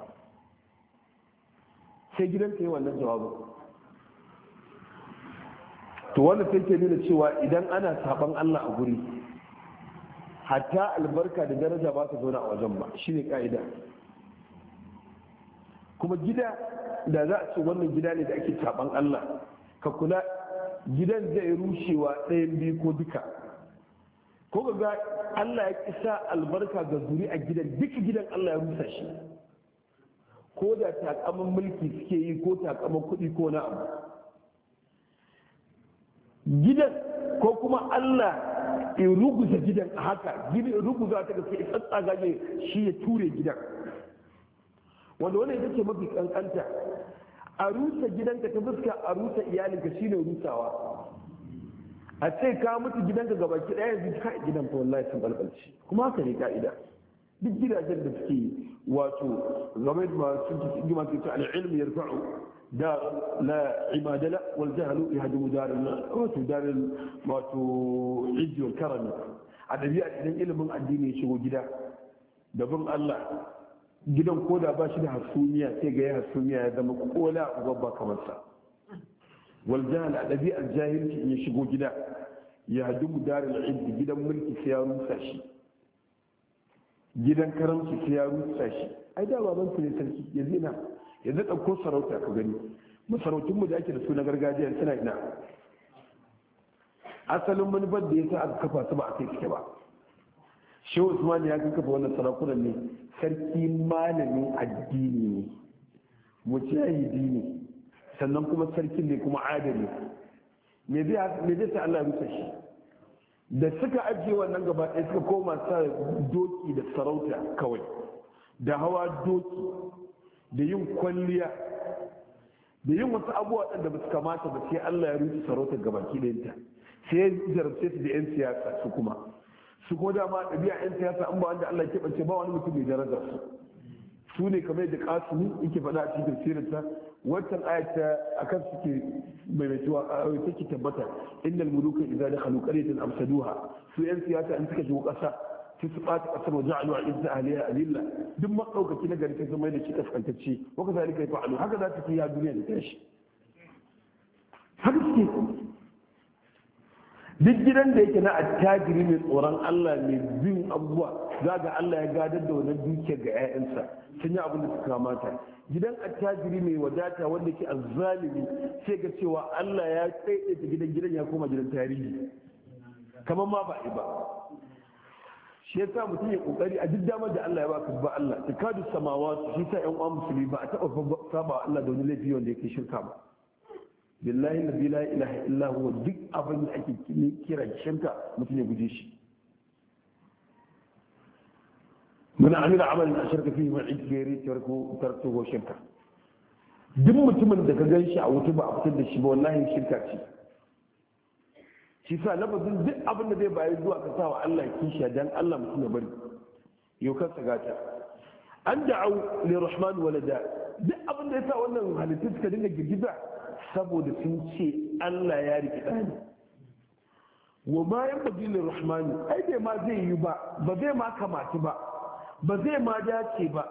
S1: Sai gidanka yi wannan jawabin. To wanda sai ke nuna cewa idan ana saban Allah a guri hatta albarka da daraja ba ta zauna a wajen ba, shine ka'ida. Kuma gida da za a ce wannan gida ne da ake saban Allah, ka kula gidan zai rushewa ɗayan biyu ko duka, ko ga Allah ya kisa albarka ga zuri a gidan, duka gidan Allah ya rusa shi, ko da takaman mulki suke yi ko takaman kuɗi ko na abu gidan, ko kuma Allah ya ruguza gidan a haka, gidan ruguza ta gaske ya tsatsaga shi ya ture gidan, wanda wani ita ce mafi kankanta. A rusa gidanka ta fuska a rusa iyalinka shine rusawa. A ce ka mutu gidanka gabaki ɗaya yanzu ka gidan fa wallahi sun balbalci, kuma haka ne ka'ida. Duk gidajen da suke wato game da masu gima ke ta al'ilmi yarfa'u dar la imadala wal jahlu yahdu dar wato dar wato izzi wal karami. A dabi'a idan ilimin addini ya shigo gida da bin Allah, gidan koda ba shi da hasumiya sai ga ya hasumiya ya zama kola babba kamar sa. Wal jahl a dabi'ar jahilci in ya shigo gida ya hadu darul izzi, gidan mulki sai ya rusa shi, gidan karamci sai ya rusa shi. Ai da baban su ne sarki ya zina ya zada ko sarauta ka gani, masarautun mu da ake da su na gargajiya suna ina, asalin manufar da yasa aka kafa su ba a kai suke ba. Shehu Usman ya kafa wannan sarakunan ne sarki malamin addini ne, mujahidi ne, sannan kuma sarki ne kuma adali. Me zai sa Allah ya rusa shi? Da suka ajiye wannan gaba ɗaya suka koma sa doki da sarauta kawai, da hawa doki, da yin kwalliya, da yin wasu abubuwa da ba su kamata ba, sai Allah ya rusa sarautar gabaki ɗayanta. Sai ya zarafce su da 'yan siyasa su kuma. Su ko dama ɗabi'a 'yan siyasa an ba wanda Allah ya keɓance ba wani mutum mai daraja su ne kamar da kasumi yake faɗa a cikin tafsirinsa, wancan ayata akan suke maimaituwa a take tabbata, innal muluka idza dakhalu qaryatan amsaduha. Su 'yan siyasa in suka shigo ƙasa sai su ɓata ƙasar wa ja'alu izza ahliha adilla, duk maɗaukaki na gari sai su mai da shi kaskantacce, wa kazalika yaf'alu. Haka za ta fi ya duniya da tashi, haka suke. Duk gidan da yake na attajiri mai tsoron Allah mai bin abubuwa, za ga Allah ya gadar da wannan dukiyar ga 'ya'yansa sun yi abin da suka kamata. Gidan attajiri mai wadata wanda ke azzalimi sai ga cewa Allah ya tsaye gidan ya koma gidan tarihi kamar ma ba ba. Shi yasa mutum ya kokari a duk damar da Allah ya baka ba Allah tikadu samawa, shi sa 'yan uwan musulmi ba a taɓa saba Allah da wani laifi wanda yake shirka ba. Billahi la ilaha illa huwa, duk abin da ake kira shirka mutum ya guje shi. من عمل عملا اشرك فيه من عند غيري تركته shirka. Duk mutumin da ka gan shi a wuta ba a fitar da shi ba wallahi shirka ce. Shi sa lafazin duk abin da zai bayar zuwa ka sawa Allah kishiya dan Allah mutum ya bari yau kansa gata. An da'au li rahman walada, duk abin da ya sa wannan halittu suka dinga girgiza saboda sun ce Allah ya riki ɗani. Wa ma yan bagilin rahmani, ai bai ma zai yi ba zai ma kamata ba zai ma dace ba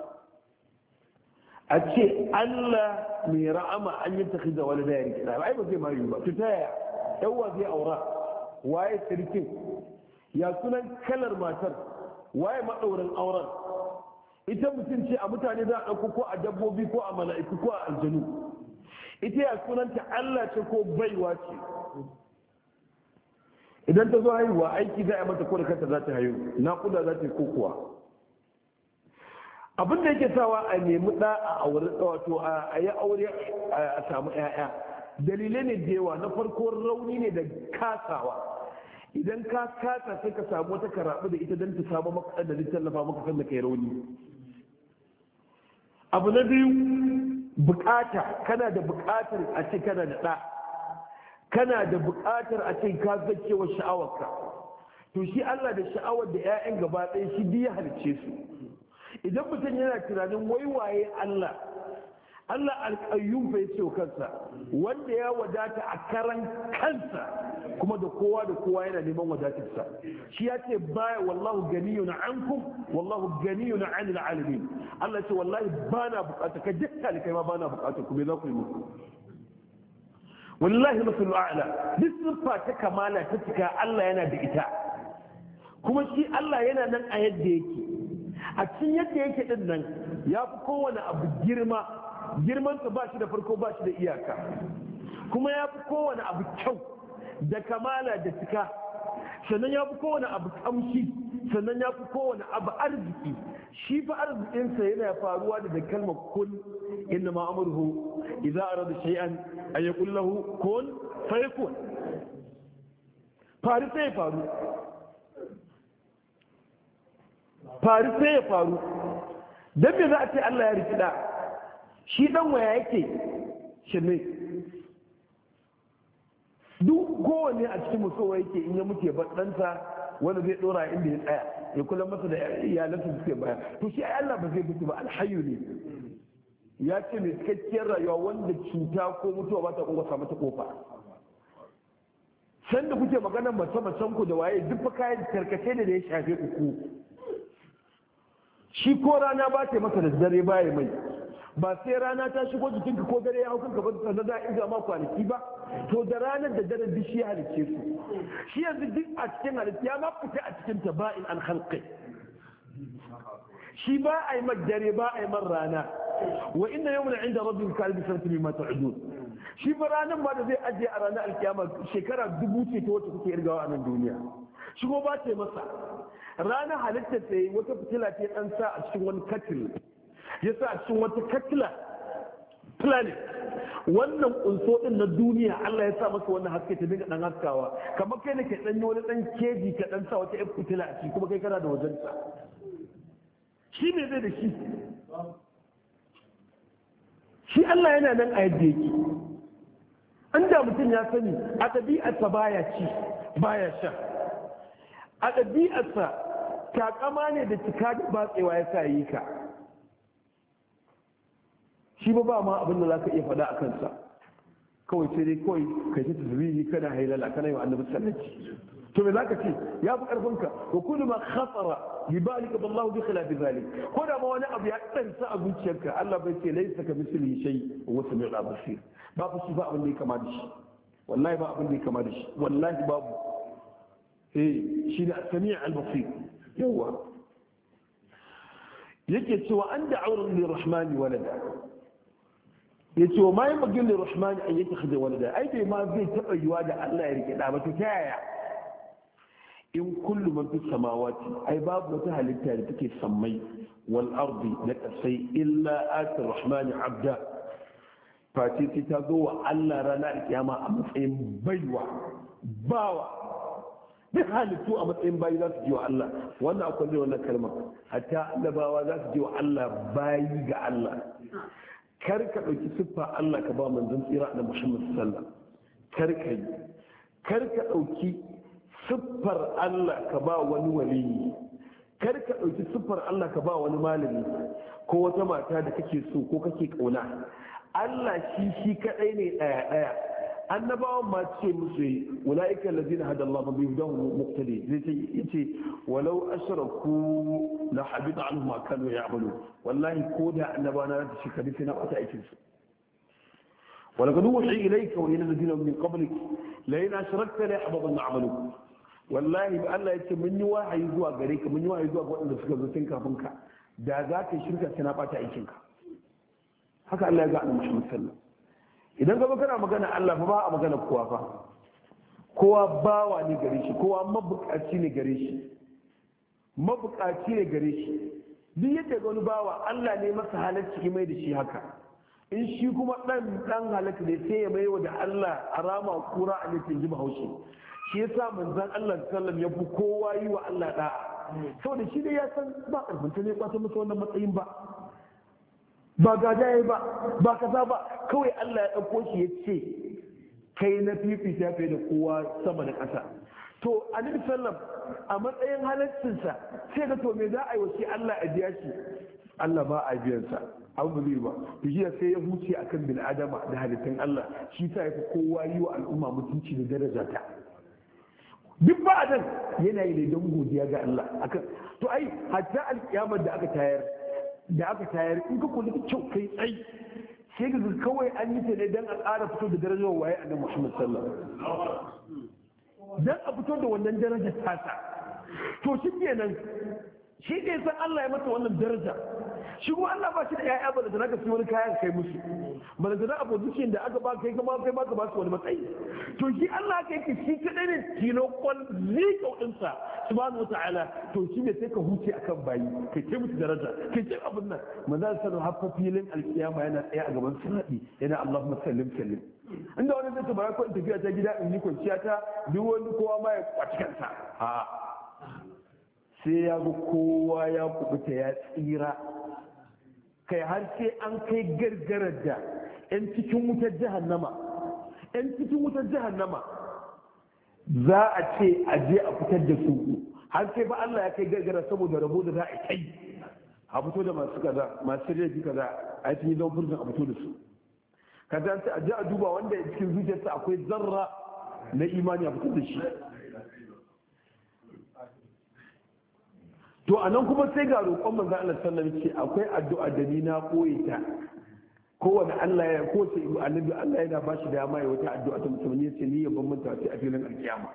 S1: a ce Allah mai ra'ama an yi tafi da wani da ya riki ɗani, ai ba zai ma yi ba. Ta yaya yawwa zai aura, waye sirkin, ya sunan kalar matar, waye maɗaurin auren, ita mutum ce a mutane za a ɗauko ko a dabbobi ko a mala'iku ko a aljanu, ita ya sunanta Allah ce ko baiwa ce. Idan ta zo haihuwa aiki za a mata ko da kanta za ta haihu, naƙuda za ta yi ko kuwa. Abin da yake sawa a nemi ɗa a aure, wato a yi aure a samu 'ya'ya, dalilai ne da yawa. Na farko rauni ne da kasawa. idan ka kasa sai ka samu wata karabu da ita don ta samu maka da zai tallafa maka kan da kai rauni. Abu na biyu, bukata. Kana da bukatar a ce kana da ɗa, kana da bukatar a ce ka zakewa sha'awarka. To shi Allah da sha'awar da 'ya'yan gaba ɗaya shi biya halicce su. Idan mutum yana tunanin waiwaye Allah alƙayyum bai ce kansa, wanda ya wadata a karan kansa kuma da kowa yana neman wadatarsa. Shi ya ce baya wallahu ganiyun ankum wallahu ganiyun anil alamin. Allah ce wallahi bana bukata ka dukkan kai ma bana bukata ku me za ku yi muku. Wallahi masallu a'la, duk siffa ta kamala ta cika Allah yana da ita. Kuma shi Allah yana nan a yadda yake. A cikin yadda yake din nan ya fi kowane abu girmansa ba shi da farko ba shi da iyaka, kuma ya fi kowane abu kyau da kamala da cika, sannan ya fi kowane abu kamshi, sannan ya fi kowane abu arziki. Shi fa arzikinsa yana faruwa da kalmar kun, inna ma amruhu idza arada shay'an an yaqul lahu kun fayakun. Faru sai ya faru. Dan me za a ce Allah ya rikida? Shi dan waya yake shirme. Duk kowanne a cikin musowa yake in ya mutu ya bar ɗansa wanda zai ɗora inda ya tsaya ya kula masa da iyalansa suke baya. To shi ai Allah ba zai mutu ba, alhayyu ne. Ya ce mai cikakkiyar rayuwa wanda cuta ko mutuwa ba ta ƙofa mata ƙofa. Sanda kuke maganar mace-macen ku da waye duk fa kayan tarkace ne da ya shafe ku. Shi ko rana ba ta masa da dare baya mai, ba sai rana ta shigo jikinka ko dare ya hau kanka ba sannan za a inga ma kwanaki ba. To da ranar da daren duk shi ya halicce su. Shi yanzu duk a cikin halitta ya ma fita a cikin taba'in an halqi. Shi ba a yi mar dare ba a yi mar rana. Wa inna yawman inda rabbika ka alfi sanatin mimma ta'udun. Shi ba ranar ma da zai ajiye a ranar alkiyama shekara 1000 ce ta wacce kuke irgawa a nan duniya. Shi ko ba ta yi masa. Ranar halittar ta yi wata fitila ce ɗan sa a cikin wani katil, ya sa a cikin wata katila planet. Wannan kunso ɗin na duniya Allah ya sa masa wannan haske ta dinga ɗan haskawa, kamar kai ne ke ɗan yi wani ɗan keji ka ɗan sa wata ƴan fitila a ciki kuma kai kana da wajensa. Shi ne zai da shi. Shi Allah yana nan a yadda yake. An da mutum ya sani a ɗabi'arsa baya ci baya sha. A ɗabi'arsa takama ne da cika da batsewa ya sa yi ka. Shi ba ma abin da za ka iya faɗa a kansa. Kawai sai dai kawai kai ta tasbihi kana hailala kana yi wa annabi sallallahu. To me zaka ce ya fi karfinka wa kullu ma khatara bi balika billahu bi khilafi zalik. Ko da ma wani abu ya tsantsa a zuciyarka Allah bai ce laysa ka mislihi shay wa sami'ul basir. Babu shi ba abin da ya kama da shi. Wallahi ba abin da ya kama da shi. Wallahi babu. Shi da sami' al-basir. Yawa yake cewa an da'awar lirrahmani walada, yace wa ma yamgin lirrahmani an yattakhidha walada. Ai bai ma zai taba yiwa da Allah ya rike da ba. To ta yaya? In kullu man fi samawati, ai babu wata halitta da take sammai wal ardi da kasai illa ati rahmani abda, face sai ta zo wa Allah ranar kiyama a matsayin baiwa bawa. Duk halittu a matsayin bayi za su ji wa Allah. Wannan akwai ne wannan kalmar, hatta annabawa za su ji wa Allah bayi ga Allah. Kar ka ɗauki siffa Allah ka ba manzon tsira da Muhammad sallallahu. Kar ka yi. Kar ka ɗauki siffar Allah ka ba wani waliyi. Kar ka ɗauki siffar Allah ka ba wani malami ko wata mata da kake so ko kake ƙauna. Allah shi kaɗai ne ɗaya. Annabawan ma ce musu ulaika allazina hada Allah bi hudahum muqtadi. Zai yace walau ashraku la habita anhum ma kanu ya'malu. Wallahi ko da annabawa na da shekaru sai na bata aikin su. ولقد وحي إليك وإلى الذين من قبلك لئن أشركت ليحبطن عملك. wallahi ba Allah ya ce mun yi wahayi zuwa gare ka, mun yi wahayi zuwa ga waɗanda suka zo tun kafin ka, da za ka yi shirka sai na ɓata aikinka. Haka Allah ya ga annabi Muhammad sallallahu. Idan ka kana magana Allah fa ba a magana kowa fa. Kowa bawa ne gare shi, kowa mabukaci ne gare shi. Mabukaci ne gare shi. Duk yadda ga wani bawa Allah ne masa halacci mai da shi haka. In shi kuma dan halaka ne sai ya mai wa da Allah a rama kura a nufin ji bahaushe. shi yasa manzon Allah sallallahu ya fi kowa yi wa Allah da'a saboda shi dai ya san ba karfin ne kwata masa wannan matsayin ba gada yayi ba kaza ba kawai Allah ya dauko shi ya ce kai na fifita fiye da kowa sama da ƙasa to annabi sallam a matsayin halaccinsa sai ga to me za a yi wa shi Allah a biya shi Allah ba a biyansa abu zai ba to jiya sai ya huce akan bil adama da halittun Allah shi ta yafi kowa yi wa al'umma mutunci da daraja ta duk ba adan yana yi ne don godiya ga Allah akan to ai hatta alkiyamar da aka tayar in ka kula da kyau kai tsai sai ga kawai an yi ta ne dan a ƙara fito da darajar waye annabi Muhammad sallallahu alaihi wasallam dan a fito da wannan darajar tasa to shi kenan shi ne san Allah ya masa wannan daraja shi kuma Allah ba shi da ƴaƴa ba da zaka fi wani kayan kai musu ba da zaka abu dukiyar da aka ba kai kuma kai ba ka ba su wani matsayi to shi Allah kai ke shi kadai ne tilo kwal zikau dinsa subhanahu wataala to shi ne sai ka huce akan bayi kai ce musu daraja kai ce abin nan manzo sallallahu haffa filin alkiyama yana tsaye a gaban sirri yana Allahumma sallim inda wani zai tabara ko tafiya ta gida in yi kwanciya ta duk wani kowa ma ya kwaci kansa a sai ya ga kowa ya kubuta ya tsira kai har sai an kai gargarar da 'yan cikin wutar jahannama za a ce a je a fitar da su har sai ba Allah ya kai gargara saboda rabo da za a kai a fito da masu kaza masu laifi kaza a yi yi don furzin a fito da su kaza sai a je a duba wanda cikin zuciyarsa akwai zarra na imani a fito da shi to anan kuma sai ga roƙon manzon Allah sallallahu alaihi wasallam ce akwai addu'a da ni na koyi ta kowane Allah ya ko ce annabi Allah yana ba shi dama ya wata addu'a ta musamman ya ce ni ya ban manta a filin alkiyama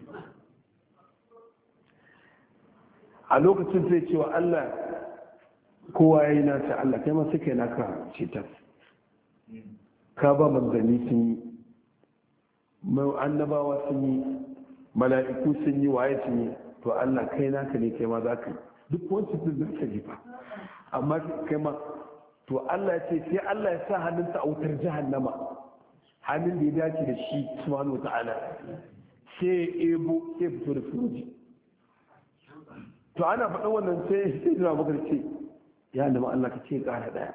S1: a lokacin sai cewa Allah kowa yayi nata Allah kai ma sai kai naka ce ta ka ba manzanni sun yi annabawa sun yi mala'iku sun yi waye sun yi to Allah kai naka ne kai ma za ka yi duk wancan sun za ka ji fa amma kai ma to Allah ce sai Allah ya sa hannunsa a wutar jahannama hannun da ya dace da shi subhanahu wata'ala sai ya ebo sai fito da furuji to ana faɗin wannan sai jira bakar ce ya nama Allah ka ce ƙara ɗaya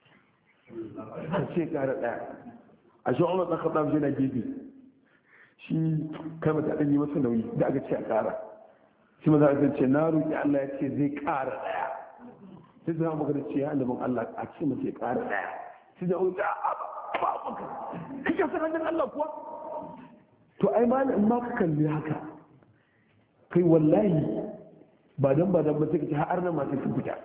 S1: a shi umar ɗan kaɗa shi na gefe shi kai mata ɗan yi masa nauyi da aka ce a ƙara shi maza a ce na roƙi Allah ya ce zai ƙara ɗaya sai zama magana ce ya annabin Allah a ce mace ya ƙara ɗaya sai da wani ba maka kake san hannun Allah kuwa to ai ma in ma ka kalli haka kai wallahi ba dan ba sai ka ce har nan ma sai ka fita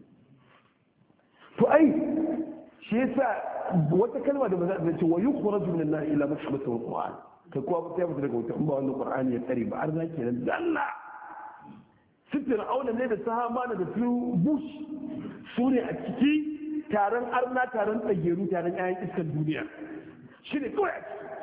S1: to ai shi yasa wata kalma da maza a ce wa yukhraju min an-nar ila mashabati al-Qur'an kai kuwa ba sai daga wuta in ba wannan Qur'ani ya tsare ba har na kenan dalla sifir auna ne da sahamana da su bush su ne a ciki taron arna taron tsageru taron 'ya'yan iskar duniya shi ne kawai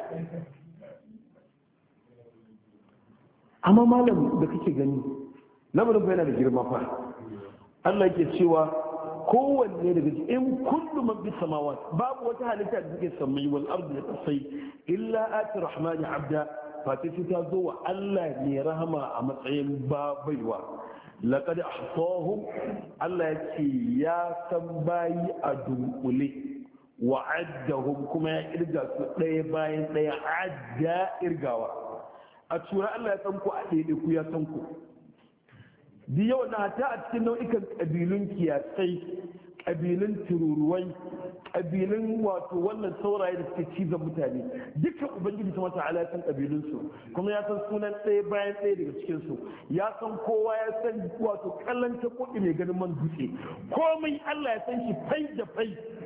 S1: amma malam da kake gani lamarin yana da girma fa Allah yake cewa kowanne daga cikin kullu man bis samawat babu wata halitta da take samai wal ardi da kasai illa ati rahmani abda fatisi ta zo wa Allah ne rahama a matsayin baiwa laqad ahsahum Allah ya ce ya san bayi a dunkule wa addahum kuma ya kirga su ɗaya bayan ɗaya adda irgawa a tura Allah ya san ku a ɗaiɗe ku ya san ku di yau na ta a cikin nau'ikan ƙabilun kiyasai ƙabilun tururuwai ƙabilun wato wannan sauraye da suke cizon mutane dukkan ubangiji ta mata ala san ƙabilunsu kuma ya san sunan ɗaya bayan ɗaya daga cikinsu ya san kowa ya san wato kallon ta kuɗi mai ganin man dutse komai Allah ya san shi fai da fai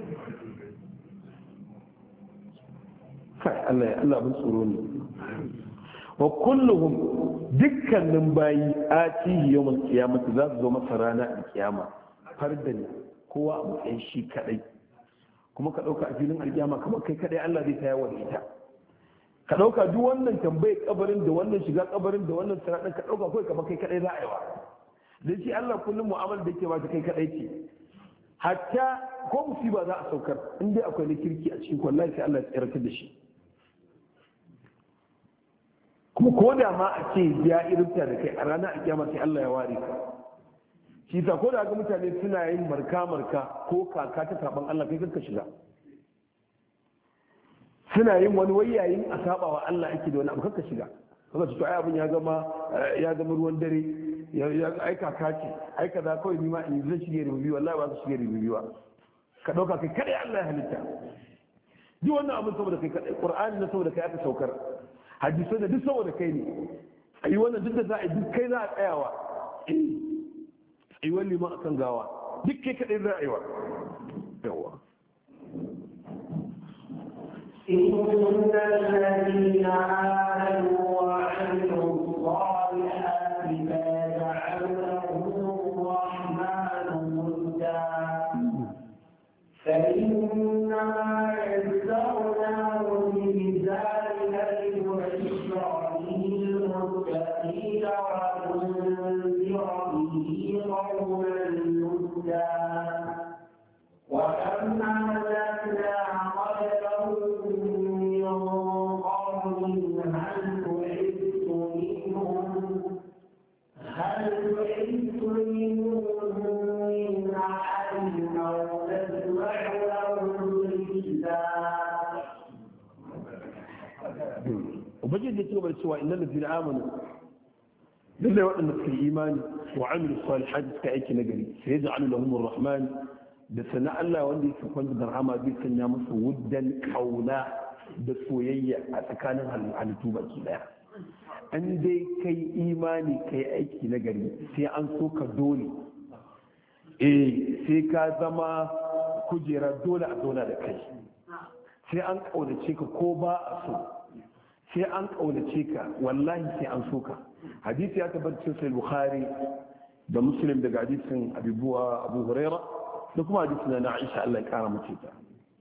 S1: kai Allah bin tsoro ne wa kulluhum dukkanin bayi atihi yawmal qiyamati za su zo masa rana a kiyama fardan kowa a matsayin shi kadai kuma ka dauka a filin alkiyama kamar kai kadai Allah zai tayar wa ita ka dauka duk wannan tambaye kabarin da wannan shiga kabarin da wannan siratin ka dauka kai kamar kai kadai za a yi wa dan shi Allah kullum mu'amala da yake ba ta kai kadai ce hatta ko musiba za a saukar in dai akwai na kirki a cikin wallahi sai Allah ya tsiratar da shi kuma ko da ma a ce ya irinta da kai a ranar alkiyama sai Allah ya ware ka shi ta ko da ga mutane suna yin marka ko kaka ta saban Allah kai kanka shiga suna yin wani wayayin a saba wa Allah ake da wani abu kanka shiga kaga to ai abin ya zama ruwan dare ya ai kaka ce ai kaza kawai ni ma in zan shige rububi wallahi ba su shige rububi ba ka dauka kai kada Allah ya halitta duk wannan abin saboda kai kadai Qur'ani na saboda kai aka saukar hadisi da duk saboda kai ne ai wannan duk da za a duk kai za a tsayawa ai wani ma akan gawa duk kai kadai za a yi wa yawa
S2: إن الذين آمنوا وعملوا الصالحات سيجعل لهم الرحمن ودا فإنما يسرناه بلسانك لتبشر به المتقين وتنذر به قوما لدا وكم أهلكنا
S1: ubangiji ya ci gaba da cewa innal ladina amanu lalle waɗanda suka yi imani wa amilu salihati suka aiki nagari sai ya ja'alu lahum arrahman da sana Allah wanda yake kwanta da rahama zai sanya musu wuddan kauna da soyayya a tsakanin halittu baki daya an dai kai imani kai aiki nagari sai an so ka dole sai ka zama kujera dole a zauna da kai sai an kaunace ka ko ba a so sai an kaunace ka wallahi sai an so ka hadisi ya tabbata cikin bukhari da muslim daga hadisin abu huraira da kuma hadisin na aisha Allah ya kara mace ta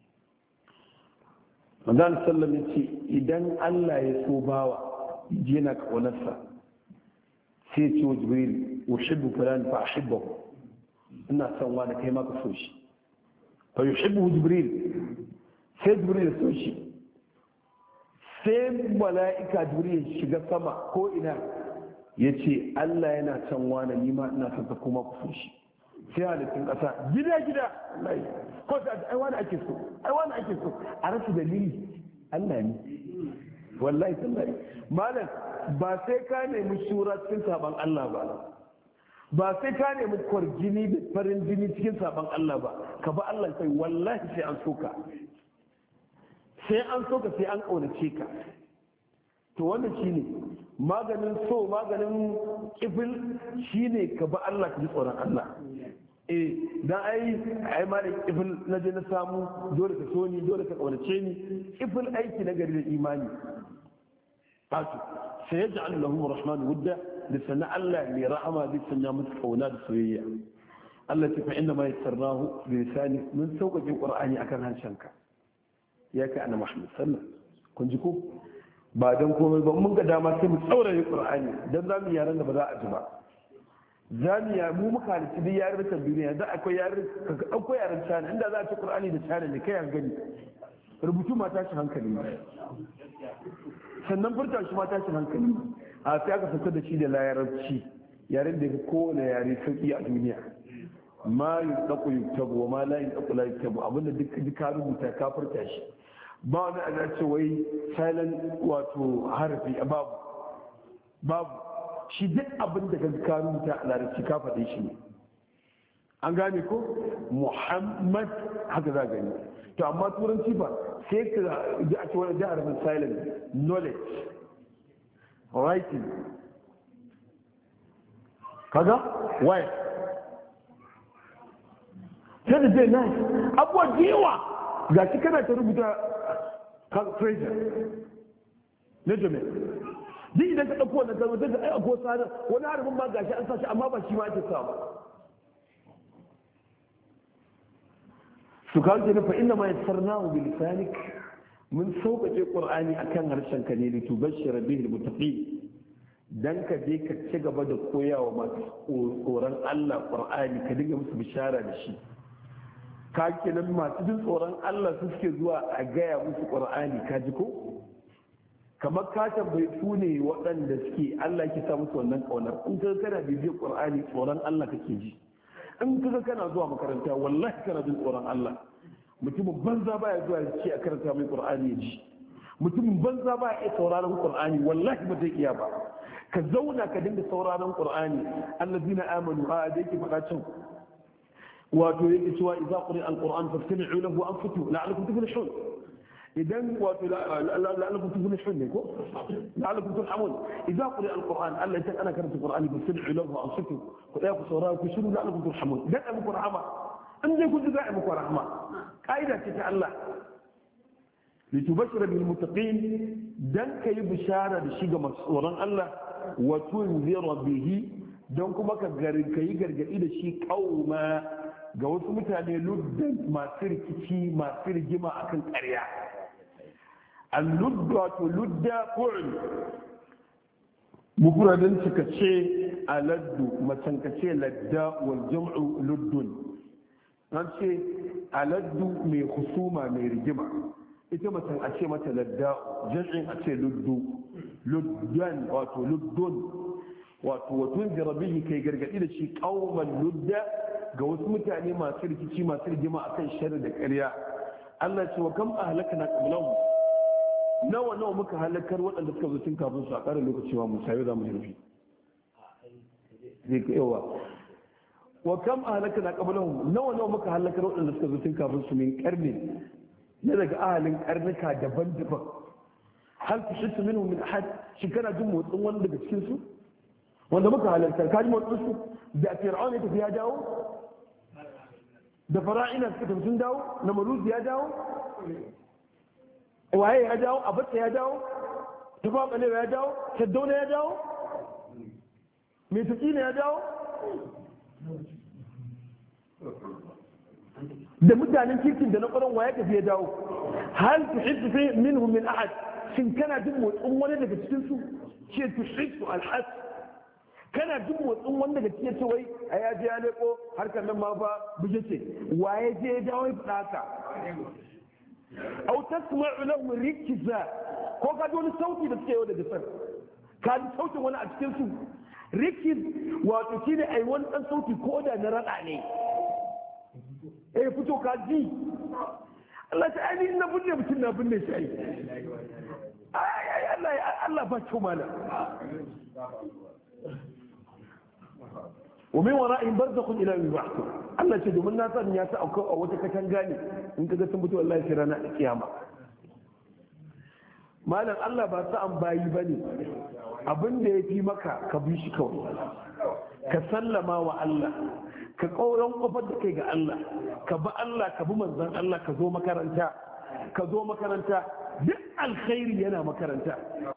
S1: manzon sallam ya ce idan Allah ya so bawa yana kaunarsa sai ce wa jibril uhibbu fulan fa ahibbahu ina son wani kai ma ka so shi fa yuhibbu jibril sai jibril ya so shi sai mala'ika jibril shiga sama ko ina ya ce Allah yana can wani nima ina son ta kuma ku so shi sai halittun ƙasa gida ko ta ai wani ake so a rasu dalili Allah ne wallahi tallahi malam ba sai ka nemi shura cikin saban Allah ba sai ka nemi kwarjini da farin jini cikin saban Allah ba ka ba Allah kai wallahi sai an soka sai an ƙaunace ka to wannan shine maganin so maganin kifil shine ka ba Allah ka ji tsoron Allah dan ai ma da kifil na je na samu dole ka so ni dole ka ƙaunace ni kifil aiki na gari da imani fasu sai ya ja'al lahum rahman wudda da sana Allah mai rahama zai sanya musu kauna da soyayya Allah ta fa inna ma yassarnahu bi lisani mun sauƙaƙe qur'ani akan harshenka ya kai annabi Muhammad sallallahu kun ji ko ba dan komai ba mun ga dama sai mu tsauraye qur'ani dan zamu yaran da ba za a ji ba zamu ya mu muka halitta duk yarurrukan duniya da akwai yarurruka ka dauko yaran China inda za a ci qur'ani da China ne kai an gani rubutu ma tashi hankali sannan furta shi ma tashi hankali a sai aka fitar da shi da larabci yaren da ya kowane yare sauki a duniya ma yutaqu yuktabu wa ma la yutaqu la yuktabu abinda duk ka rubuta ka furta shi ba wani ana ce wai silent wato harafi babu shi duk abin da ka rubuta a larabci ka faɗe shi ne an gane ko Muhammad haka za gani to amma turanci ba sai ka ji a ce wani jihar min silent knowledge writing kaga why sai da zai nice abuwa jewa ga shi kana ta rubuta treasure na jami'a duk idan ka ɗauko wannan kalmar daga aiko sanar wani harafin ma gashi an sashi amma ba shi ma ake sa ba su kawo ke nufa inda ma yassar nahu bi lisanik mun sauƙaƙe ƙur'ani akan harshen ka ne litu bashira bihi mutaqi dan ka je ka ci gaba da koyawa masu tsoron Allah ƙur'ani ka dinga musu bishara da shi ka kenan masu jin tsoron Allah su suke zuwa a gaya musu ƙur'ani ka ji ko kamar ka tambayi su ne waɗanda suke Allah ke sa musu wannan ƙaunar in ka kana bibiyar Qur'ani tsoron Allah kake ji in ka kana zuwa makaranta wallahi kana jin tsoron Allah mutumin banza baya zuwa ya ce a karanta mai Qur'ani ya ji mutumin banza baya iya sauraron Qur'ani wallahi ba zai iya ba ka zauna ka dinga sauraron Qur'ani allazina amanu a da yake faɗa can wato yake cewa idza quri'a al-Qur'an fastami'u lahu wa anfitu la'allakum tuflihun idan wato la'allakum tuflihun ne ko la'allakum turhamun idza quri'a al-Qur'an Allah ya ana karanta Qur'ani fastami'u lahu wa anfitu ku daya ku saurara ku shiru la'allakum turhamun dan amuku rahama in dai kun ji za a muku rahama kaida ce ta Allah litubashira bil muttaqin dan kai bishara da shi ga masu tsoron Allah wa tunzira bihi don kuma ka yi gargadi da shi kauma ga wasu mutane luddan masu rikici masu rigima akan ƙarya al-ludd wato ludda fu'l mufradin suka ce aladdu macen ka ce ladda wal jam'u luddun an ce aladdu mai husuma mai rigima ita macen a ce mata ladda jam'in a ce luddu luddan wato luddun wato watun jarabihi kai gargadi da shi kauman ludda ga wasu mutane masu rikici masu rigima akan sharri da ƙarya Allah ce wa kam ahlakna qablahum nawa muka halakar waɗanda suka zo tun kafin su a ƙara lokaci wa musa yau za mu rufi zai ka yawa wa kam ahlakna qablahum nawa muka halakar waɗanda suka zo tun kafin su min karni na daga ahalin karnuka daban-daban hal tushitu minhum min ahad shi kana jin motsin wani daga cikin su wanda muka halartar kaji motsin su da fir'auna ya tafi ya dawo da fara'ina suka tafi sun dawo na maruzi ya dawo waye ya dawo abatta ya dawo tafa balewa ya dawo saddauna ya dawo mai taƙina ya dawo da mutanen kirkin da na ƙwaron waye tafi ya dawo hal tuhissu fi minhum min ahad shin kana jin motsin wani daga cikin su ce tuhissu alhas kana jin motsin wanda da ke ce wai a ya je ya leko harkar nan ma fa buje ce waye je ya dawo ya faɗa haka au tasma'u lahum rikza ko ka ji wani sauti da suke yau da gasar ka ji sautin wani a cikin su rikiz wato shine ai wani dan sauti ko da na rada ne fito ka ji Allah ta ainihin na binne mutum na binne shi ai Allah ba kyau mana ومن ورائهم برزخ الى يوم يبعثون Allah ce domin na san ya sa a wata katanga ne in kaga sun mutu wallahi sai ranar kiyama malam Allah ba sa an bayi bane abin da yafi maka ka bi shi kawai ka sallama wa Allah ka kauran kofar da kai ga Allah ka bi Allah ka bi manzon Allah ka zo makaranta duk alkhairi yana makaranta